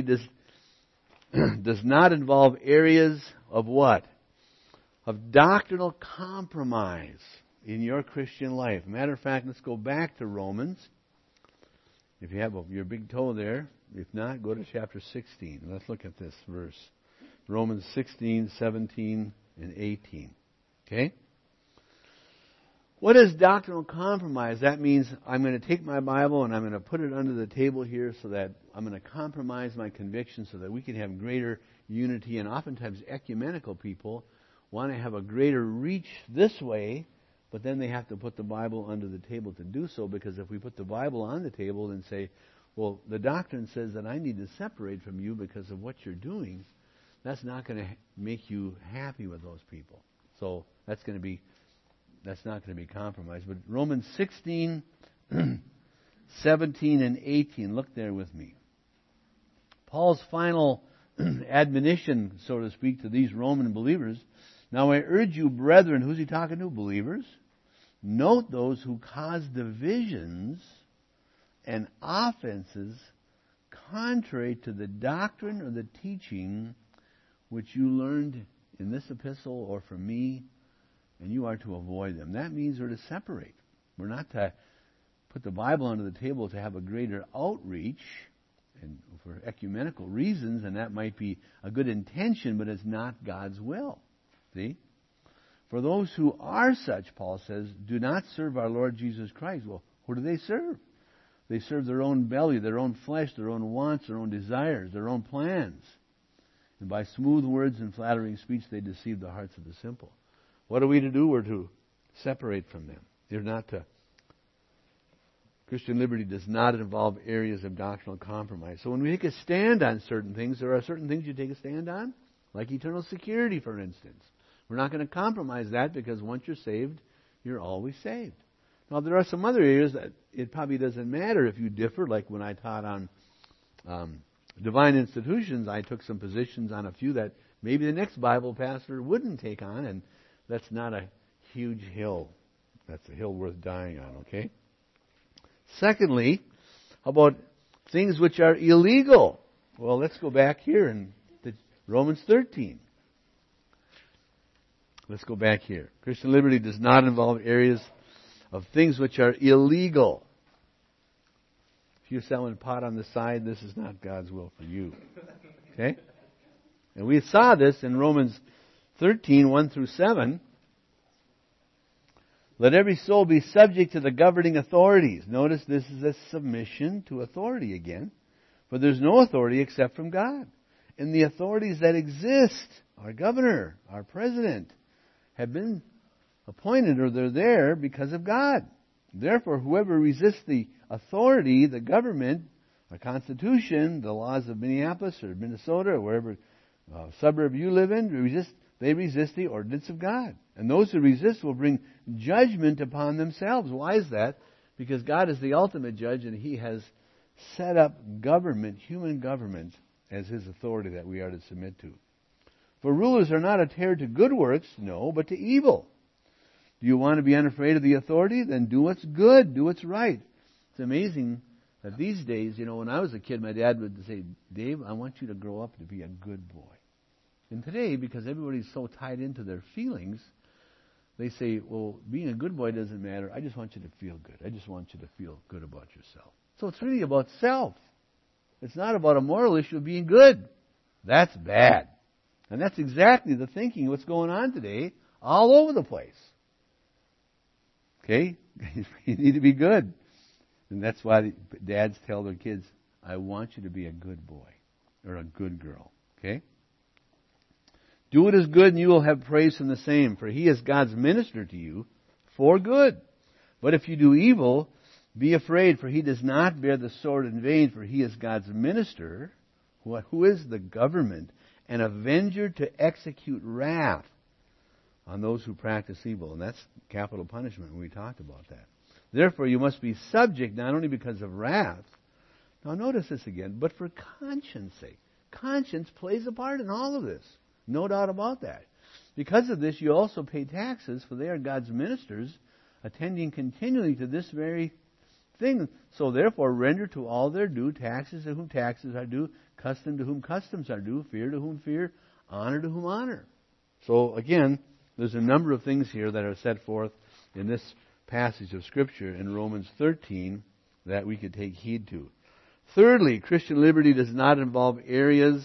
S1: does not involve areas of what? Of doctrinal compromise in your Christian life. Matter of fact, let's go back to Romans. If you have your big toe there, if not, go to chapter 16. Let's look at this verse. Romans 16, 17, and 18. Okay? What is doctrinal compromise? That means I'm going to take my Bible and I'm going to put it under the table here, so that I'm going to compromise my convictions so that we can have greater unity. And oftentimes ecumenical people want to have a greater reach this way, but then they have to put the Bible under the table to do so, because if we put the Bible on the table and say, well, the doctrine says that I need to separate from you because of what you're doing, that's not going to make you happy with those people. So that's not going to be compromised. But Romans 16, 17, and 18, look there with me. Paul's final admonition, so to speak, to these Roman believers. "Now I urge you, brethren," who's he talking to? Believers. Note those who cause divisions and offenses contrary to the doctrine or the teaching which you learned in this epistle or from me, and you are to avoid them. That means we're to separate. We're not to put the Bible under the table to have a greater outreach and for ecumenical reasons, and that might be a good intention, but it's not God's will. See? For those who are such, Paul says, do not serve our Lord Jesus Christ. Well, who do they serve? They serve their own belly, their own flesh, their own wants, their own desires, their own plans. And by smooth words and flattering speech, they deceive the hearts of the simple. What are we to do? We're to separate from them. They're not to. Christian liberty does not involve areas of doctrinal compromise. So when we take a stand on certain things, there are certain things you take a stand on, like eternal security, for instance. We're not going to compromise that because once you're saved, you're always saved. Now, there are some other areas that it probably doesn't matter if you differ, like when I taught on divine institutions, I took some positions on a few that maybe the next Bible pastor wouldn't take on, and that's not a huge hill. That's a hill worth dying on, okay? Secondly, how about things which are illegal? Well, let's go back here in Romans 13. Let's go back here. Christian liberty does not involve areas of things which are illegal. If you're selling pot on the side, this is not God's will for you. Okay? And we saw this in Romans 13, 1 through 7. Let every soul be subject to the governing authorities. Notice this is a submission to authority again. For there's no authority except from God. And the authorities that exist, our governor, our president, have been appointed, or they're there because of God. Therefore, whoever resists the authority, the government, our Constitution, the laws of Minneapolis or Minnesota or wherever suburb you live in, they resist the ordinance of God. And those who resist will bring judgment upon themselves. Why is that? Because God is the ultimate judge, and He has set up government, human government, as His authority that we are to submit to. For rulers are not a terror to good works, no, but to evil. Do you want to be unafraid of the authority? Then do what's good, do what's right. It's amazing that these days, when I was a kid, my dad would say, Dave, I want you to grow up to be a good boy. And today, because everybody's so tied into their feelings, they say, well, being a good boy doesn't matter. I just want you to feel good. I just want you to feel good about yourself. So it's really about self. It's not about a moral issue of being good. That's bad. And that's exactly the thinking, what's going on today, all over the place. Okay? You need to be good. And that's why dads tell their kids, I want you to be a good boy or a good girl. Okay? Do what is good and you will have praise from the same, for He is God's minister to you for good. But if you do evil, be afraid, for He does not bear the sword in vain, for He is God's minister, who is the government, an avenger to execute wrath on those who practice evil. And that's capital punishment when we talked about that. Therefore, you must be subject not only because of wrath. Now notice this again, but for conscience sake. Conscience plays a part in all of this. No doubt about that. Because of this, you also pay taxes, for they are God's ministers, attending continually to this very thing. So therefore, render to all their due, taxes to whom taxes are due, custom to whom customs are due, fear to whom fear, honor to whom honor. So again, there's a number of things here that are set forth in this passage of Scripture in Romans 13 that we could take heed to. Thirdly, Christian liberty does not involve areas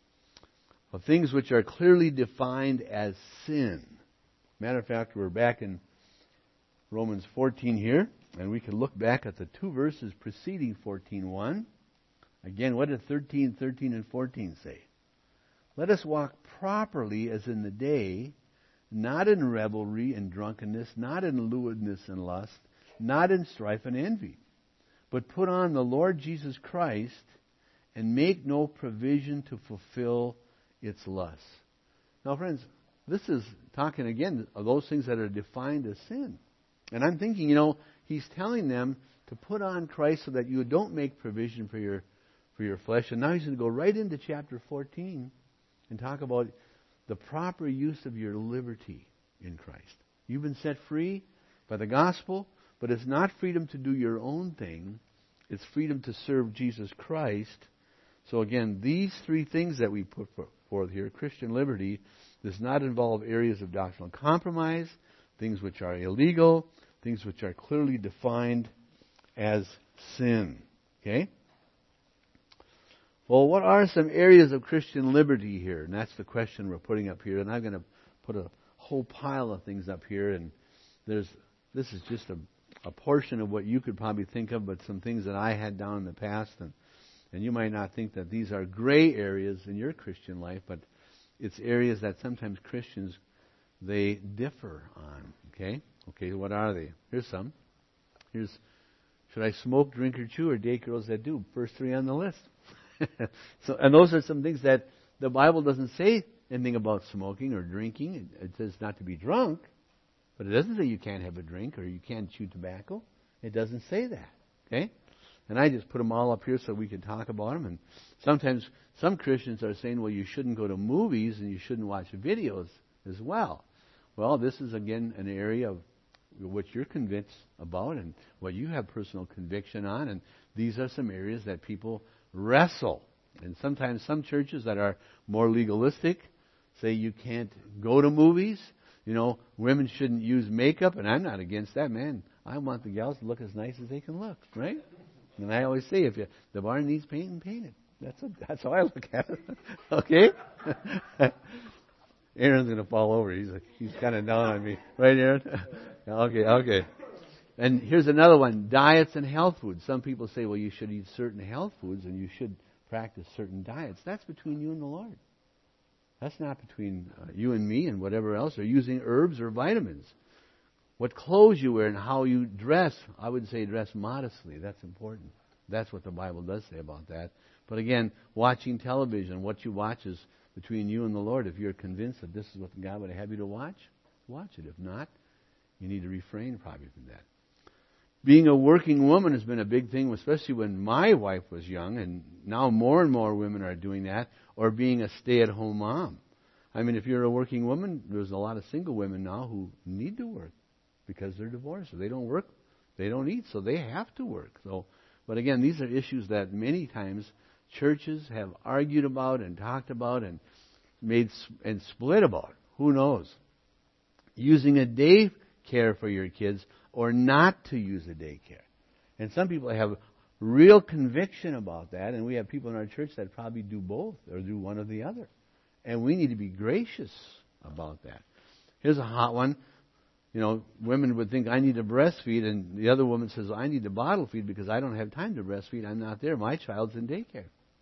S1: of things which are clearly defined as sin. Matter of fact, we're back in Romans 14 here, and we can look back at the two verses preceding 14:1. Again, what did 13 and 14 say? Let us walk properly as in the day, not in revelry and drunkenness, not in lewdness and lust, not in strife and envy, but put on the Lord Jesus Christ and make no provision to fulfill its lusts. Now, friends, this is talking again of those things that are defined as sin. And I'm thinking, He's telling them to put on Christ so that you don't make provision for your flesh. And now He's going to go right into chapter 14 and talk about the proper use of your liberty in Christ. You've been set free. by the gospel, but it's not freedom to do your own thing. It's freedom to serve Jesus Christ. So again, these three things that we put forth here, Christian liberty, does not involve areas of doctrinal compromise, things which are illegal, things which are clearly defined as sin. Okay? Well, what are some areas of Christian liberty here? And that's the question we're putting up here. And I'm going to put a whole pile of things up here. And this is just a portion of what you could probably think of, but some things that I had down in the past. And you might not think that these are gray areas in your Christian life, but it's areas that sometimes Christians, they differ on. Okay, what are they? Here's some. Should I smoke, drink, or chew, or date girls that do? First three on the list. And those are some things that the Bible doesn't say anything about smoking or drinking. It says not to be drunk, but it doesn't say you can't have a drink or you can't chew tobacco. It doesn't say that. Okay? And I just put them all up here so we can talk about them. And sometimes some Christians are saying, well, you shouldn't go to movies and you shouldn't watch videos as well. Well, this is, again, an area of what you're convinced about and what you have personal conviction on. And these are some areas that people wrestle. And sometimes some churches that are more legalistic say you can't go to movies. You know, women shouldn't use makeup. And I'm not against that, man. I want the gals to look as nice as they can look, right? And I always say, the barn needs painting, paint it. That's how I look at it. Okay? Aaron's going to fall over. He's kind of down on me. Right, Aaron? Okay. And here's another one, diets and health foods. Some people say, well, you should eat certain health foods and you should practice certain diets. That's between you and the Lord. That's not between you and me and whatever else, or using herbs or vitamins. What clothes you wear and how you dress, I would say dress modestly. That's important. That's what the Bible does say about that. But again, watching television, what you watch is between you and the Lord. If you're convinced that this is what God would have you to watch it. If not, you need to refrain probably from that. Being a working woman has been a big thing, especially when my wife was young, and now more and more women are doing that, or being a stay-at-home mom. I mean, if you're a working woman, there's a lot of single women now who need to work because they're divorced. So they don't work, they don't eat, so they have to work. But again, these are issues that many times churches have argued about and talked about and made and split about. Who knows? Using a daycare for your kids or not to use a daycare. And some people have real conviction about that, and we have people in our church that probably do both or do one or the other. And we need to be gracious about that. Here's a hot one. You know, women would think, I need to breastfeed, and the other woman says, I need to bottle feed because I don't have time to breastfeed. I'm not there. My child's in daycare.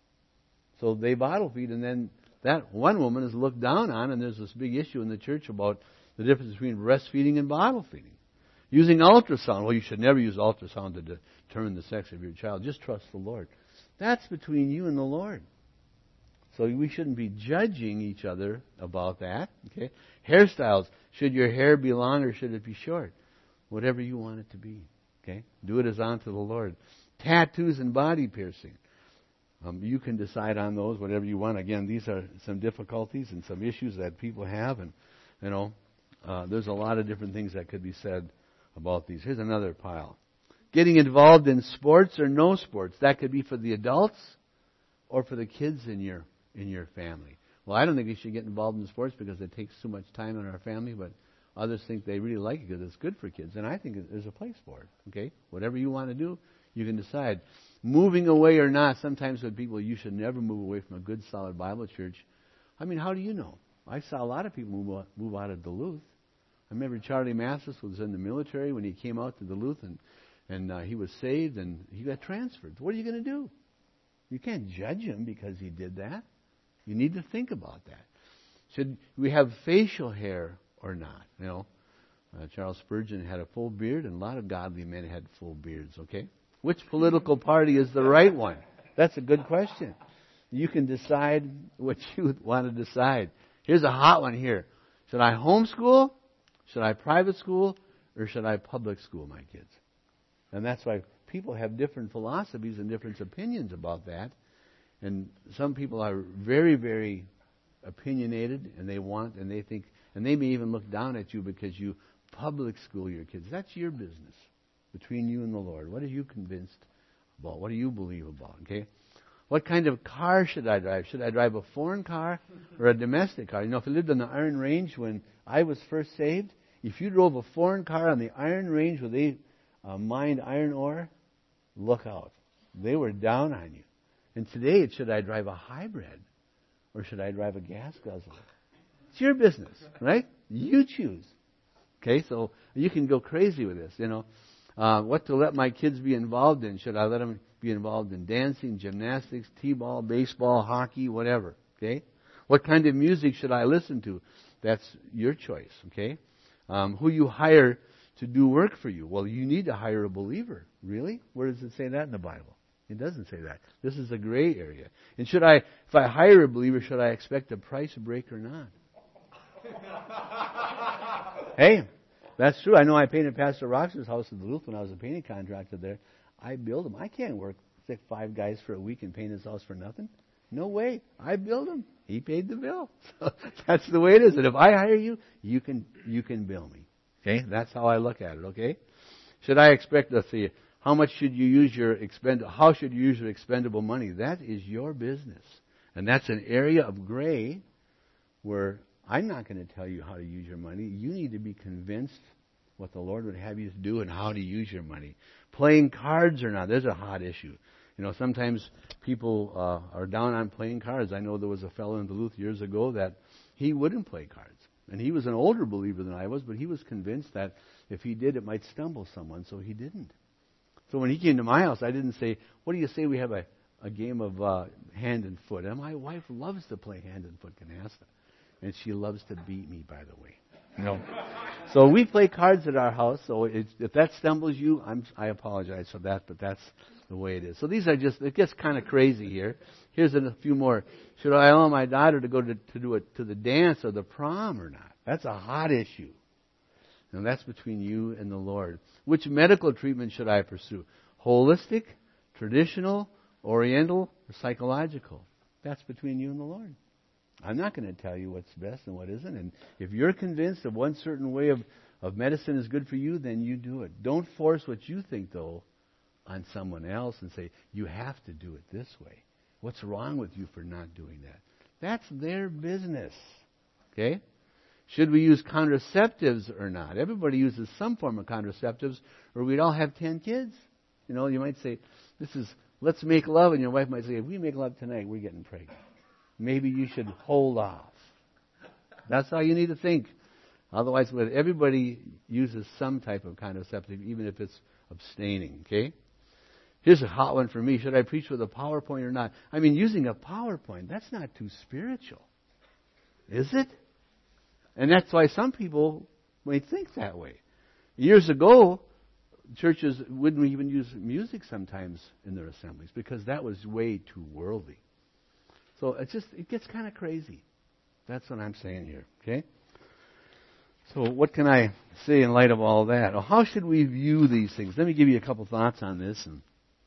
S1: So they bottle feed, and then that one woman is looked down on, and there's this big issue in the church about the difference between breastfeeding and bottle feeding. Using ultrasound. Well, you should never use ultrasound to determine the sex of your child. Just trust the Lord. That's between you and the Lord. So we shouldn't be judging each other about that. Okay? Hairstyles. Should your hair be long or should it be short? Whatever you want it to be. Okay? Do it as unto the Lord. Tattoos and body piercing. You can decide on those, whatever you want. Again, these are some difficulties and some issues that people have. And, there's a lot of different things that could be said about these. Here's another pile. Getting involved in sports or no sports. That could be for the adults or for the kids in your family. Well, I don't think you should get involved in sports because it takes too much time in our family, but others think they really like it because it's good for kids. And I think there's a place for it. Okay? Whatever you want to do, you can decide. Moving away or not, sometimes with people, you should never move away from a good, solid Bible church. I mean, how do you know? I saw a lot of people move out of Duluth. I remember Charlie Mathis was in the military when he came out to Duluth, and he was saved, and he got transferred. What are you going to do? You can't judge him because he did that. You need to think about that. Should we have facial hair or not? Charles Spurgeon had a full beard, and a lot of godly men had full beards, okay? Which political party is the right one? That's a good question. You can decide what you want to decide. Here's a hot one here. Should I homeschool? Should I private school? Or should I public school my kids? And that's why people have different philosophies and different opinions about that. And some people are very, very opinionated, and they think, and they may even look down at you because you public school your kids? That's your business between you and the Lord. What are you convinced about? What do you believe about? Okay? What kind of car should I drive? Should I drive a foreign car or a domestic car? You know, if you lived on the Iron Range when I was first saved, if you drove a foreign car on the Iron Range where they mined iron ore, look out. They were down on you. And today, should I drive a hybrid or should I drive a gas guzzler? It's your business, right? You choose. Okay, so you can go crazy with this, you know. What to let my kids be involved in. Should I let them be involved in dancing, gymnastics, t-ball, baseball, hockey, whatever? Okay? What kind of music should I listen to? That's your choice, okay? Who you hire to do work for you. Well, you need to hire a believer. Really? Where does it say that in the Bible? It doesn't say that. This is a gray area. And if I hire a believer, should I expect a price break or not? Hey, that's true. I know I painted Pastor Rox's house in Duluth when I was a painting contractor there. I build him. I can't work 5 guys for a week and paint his house for nothing. No way. I build him. He paid the bill. So that's the way it is. And if I hire you, you can bill me. Okay? That's how I look at it. Okay? Should I expect, let's see, how should you use your expendable money? That is your business. And that's an area of gray where I'm not going to tell you how to use your money. You need to be convinced what the Lord would have you to do and how to use your money. Playing cards or not, there's a hot issue. You know, sometimes people are down on playing cards. I know there was a fellow in Duluth years ago that he wouldn't play cards. And he was an older believer than I was, but he was convinced that if he did, it might stumble someone, so he didn't. So when he came to my house, I didn't say, what do you say we have a game of hand and foot? And my wife loves to play hand and foot canasta. And she loves to beat me, by the way. You know? So we play cards at our house. So if that stumbles you, I apologize for that, but that's the way it is. So these are it gets kind of crazy here. Here's a few more. Should I allow my daughter to go to the dance or the prom or not? That's a hot issue. And that's between you and the Lord. Which medical treatment should I pursue? Holistic, traditional, oriental, or psychological? That's between you and the Lord. I'm not going to tell you what's best and what isn't. And if you're convinced of one certain way of medicine is good for you, then you do it. Don't force what you think, though, on someone else and say, you have to do it this way. What's wrong with you for not doing that? That's their business. Okay? Should we use contraceptives or not? Everybody uses some form of contraceptives, or we'd all have 10 kids. You know, you might say, let's make love, and your wife might say, if we make love tonight, we're getting pregnant. Maybe you should hold off. That's how you need to think. Otherwise, everybody uses some type of contraceptive, even if it's abstaining. Okay? Here's a hot one for me. Should I preach with a PowerPoint or not? I mean, using a PowerPoint, that's not too spiritual. Is it? And that's why some people may think that way. Years ago, churches wouldn't even use music sometimes in their assemblies because that was way too worldly. So it gets kind of crazy. That's what I'm saying here. Okay? So what can I say in light of all that? Well, how should we view these things? Let me give you a couple thoughts on this, and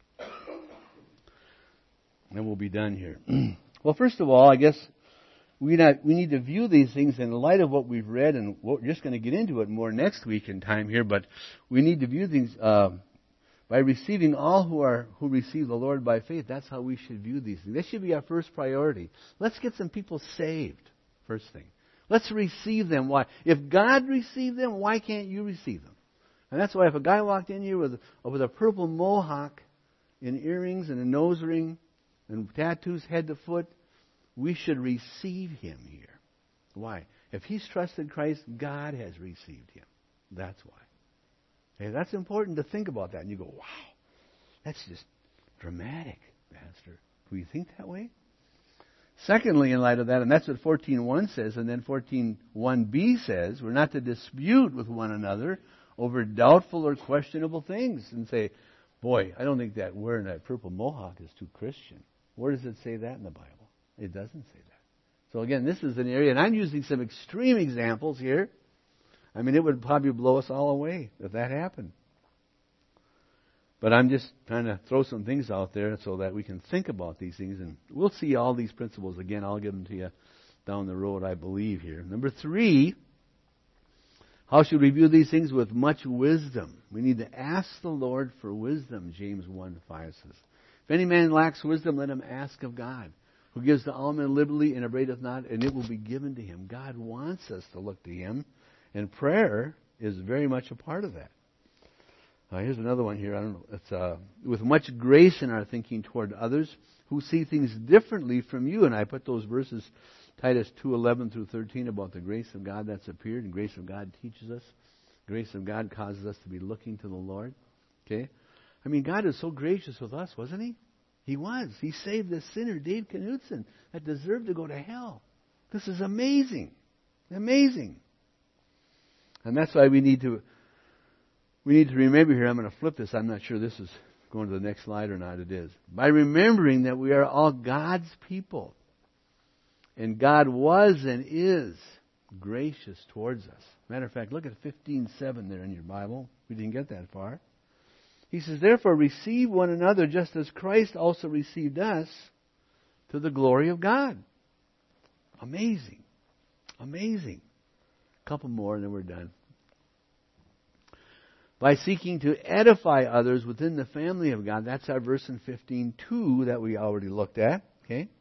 S1: then we'll be done here. Well, first of all, I guess we need to view these things in light of what we've read, and we're just going to get into it more next week in time here, but we need to view things by receiving all who receive the Lord by faith. That's how we should view these things. This should be our first priority. Let's get some people saved, first thing. Let's receive them. Why? If God received them, why can't you receive them? And that's why if a guy walked in here with a purple mohawk and earrings and a nose ring and tattoos head to foot, we should receive him here. Why? If he's trusted Christ, God has received him. That's why. Okay, that's important to think about that. And you go, wow, that's just dramatic, Pastor. Do we think that way? Secondly, in light of that, and that's what 14.1 says, and then 14.1b says, we're not to dispute with one another over doubtful or questionable things and say, boy, I don't think that wearing that purple mohawk is too Christian. Where does it say that in the Bible? It doesn't say that. So again, this is an area, and I'm using some extreme examples here. I mean, it would probably blow us all away if that happened. But I'm just trying to throw some things out there so that we can think about these things. And we'll see all these principles again. I'll give them to you down the road, I believe, here. Number 3, How should we view these things? With much wisdom. We need to ask the Lord for wisdom, James 1:5 says. If any man lacks wisdom, let him ask of God, who gives to all men liberally and upbraideth not, and it will be given to him. God wants us to look to Him, and prayer is very much a part of that. Here's another one here. I don't know. It's with much grace in our thinking toward others who see things differently from you. And I put those verses, Titus 2:11 through 13, about the grace of God that's appeared. And grace of God teaches us. Grace of God causes us to be looking to the Lord. Okay? I mean, God is so gracious with us, wasn't He? He was. He saved the sinner, Dave Knutson, that deserved to go to hell. This is amazing. Amazing. And that's why we need to remember here. I'm going to flip this. I'm not sure this is going to the next slide or not. It is. By remembering that we are all God's people. And God was and is gracious towards us. Matter of fact, look at 15:7 there in your Bible. We didn't get that far. He says, therefore receive one another just as Christ also received us to the glory of God. Amazing. Amazing. A couple more and then we're done. By seeking to edify others within the family of God. That's our verse in 15:2 that we already looked at. Okay?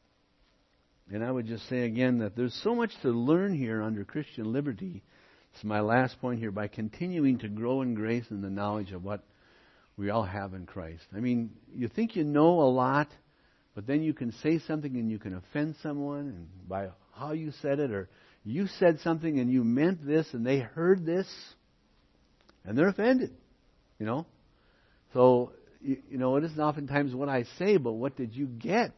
S1: And I would just say again that there's so much to learn here under Christian liberty. It's my last point here. By continuing to grow in grace and the knowledge of what we all have in Christ. I mean, you think you know a lot, but then you can say something and you can offend someone and by how you said it, or you said something and you meant this and they heard this and they're offended. You know? So, you know, it isn't oftentimes what I say, but what did you get?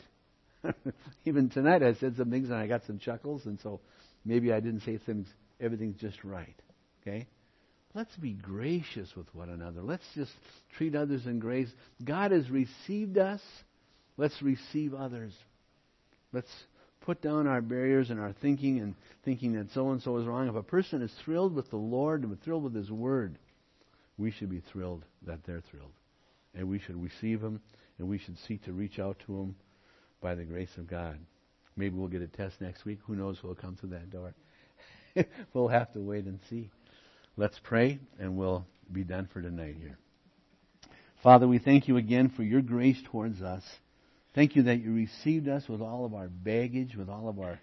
S1: Even tonight I said some things and I got some chuckles, and so maybe I didn't say everything's just right. Okay? Let's be gracious with one another. Let's just treat others in grace. God has received us. Let's receive others. Let's put down our barriers and our thinking and thinking that so-and-so is wrong. If a person is thrilled with the Lord and thrilled with His Word, we should be thrilled that they're thrilled. And we should receive them, and we should seek to reach out to them by the grace of God. Maybe we'll get a test next week. Who knows who will come through that door? We'll have to wait and see. Let's pray, and we'll be done for tonight here. Father, we thank You again for Your grace towards us. Thank You that You received us with all of our baggage, with all of our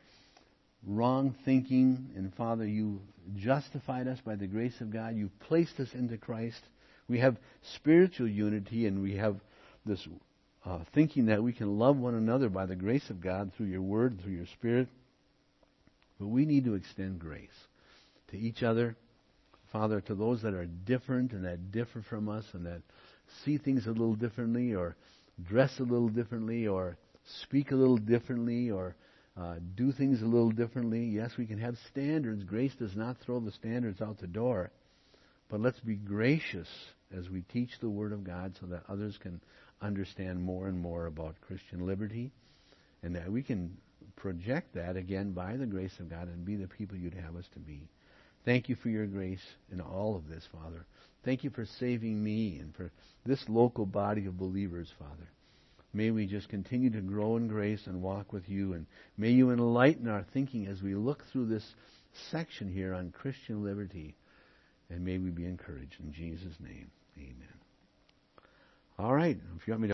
S1: wrong thinking. And Father, You justified us by the grace of God. You've placed us into Christ. We have spiritual unity, and we have this thinking that we can love one another by the grace of God through Your Word, through Your Spirit. But we need to extend grace to each other. Father, to those that are different and that differ from us and that see things a little differently or dress a little differently or speak a little differently or do things a little differently. Yes, we can have standards. Grace does not throw the standards out the door. But let's be gracious as we teach the Word of God so that others can understand more and more about Christian liberty and that we can project that again by the grace of God and be the people You'd have us to be. Thank You for Your grace in all of this, Father. Thank You for saving me and for this local body of believers, Father. May we just continue to grow in grace and walk with You, and may You enlighten our thinking as we look through this section here on Christian liberty, and may we be encouraged. In Jesus' name, amen. All right. If you want me to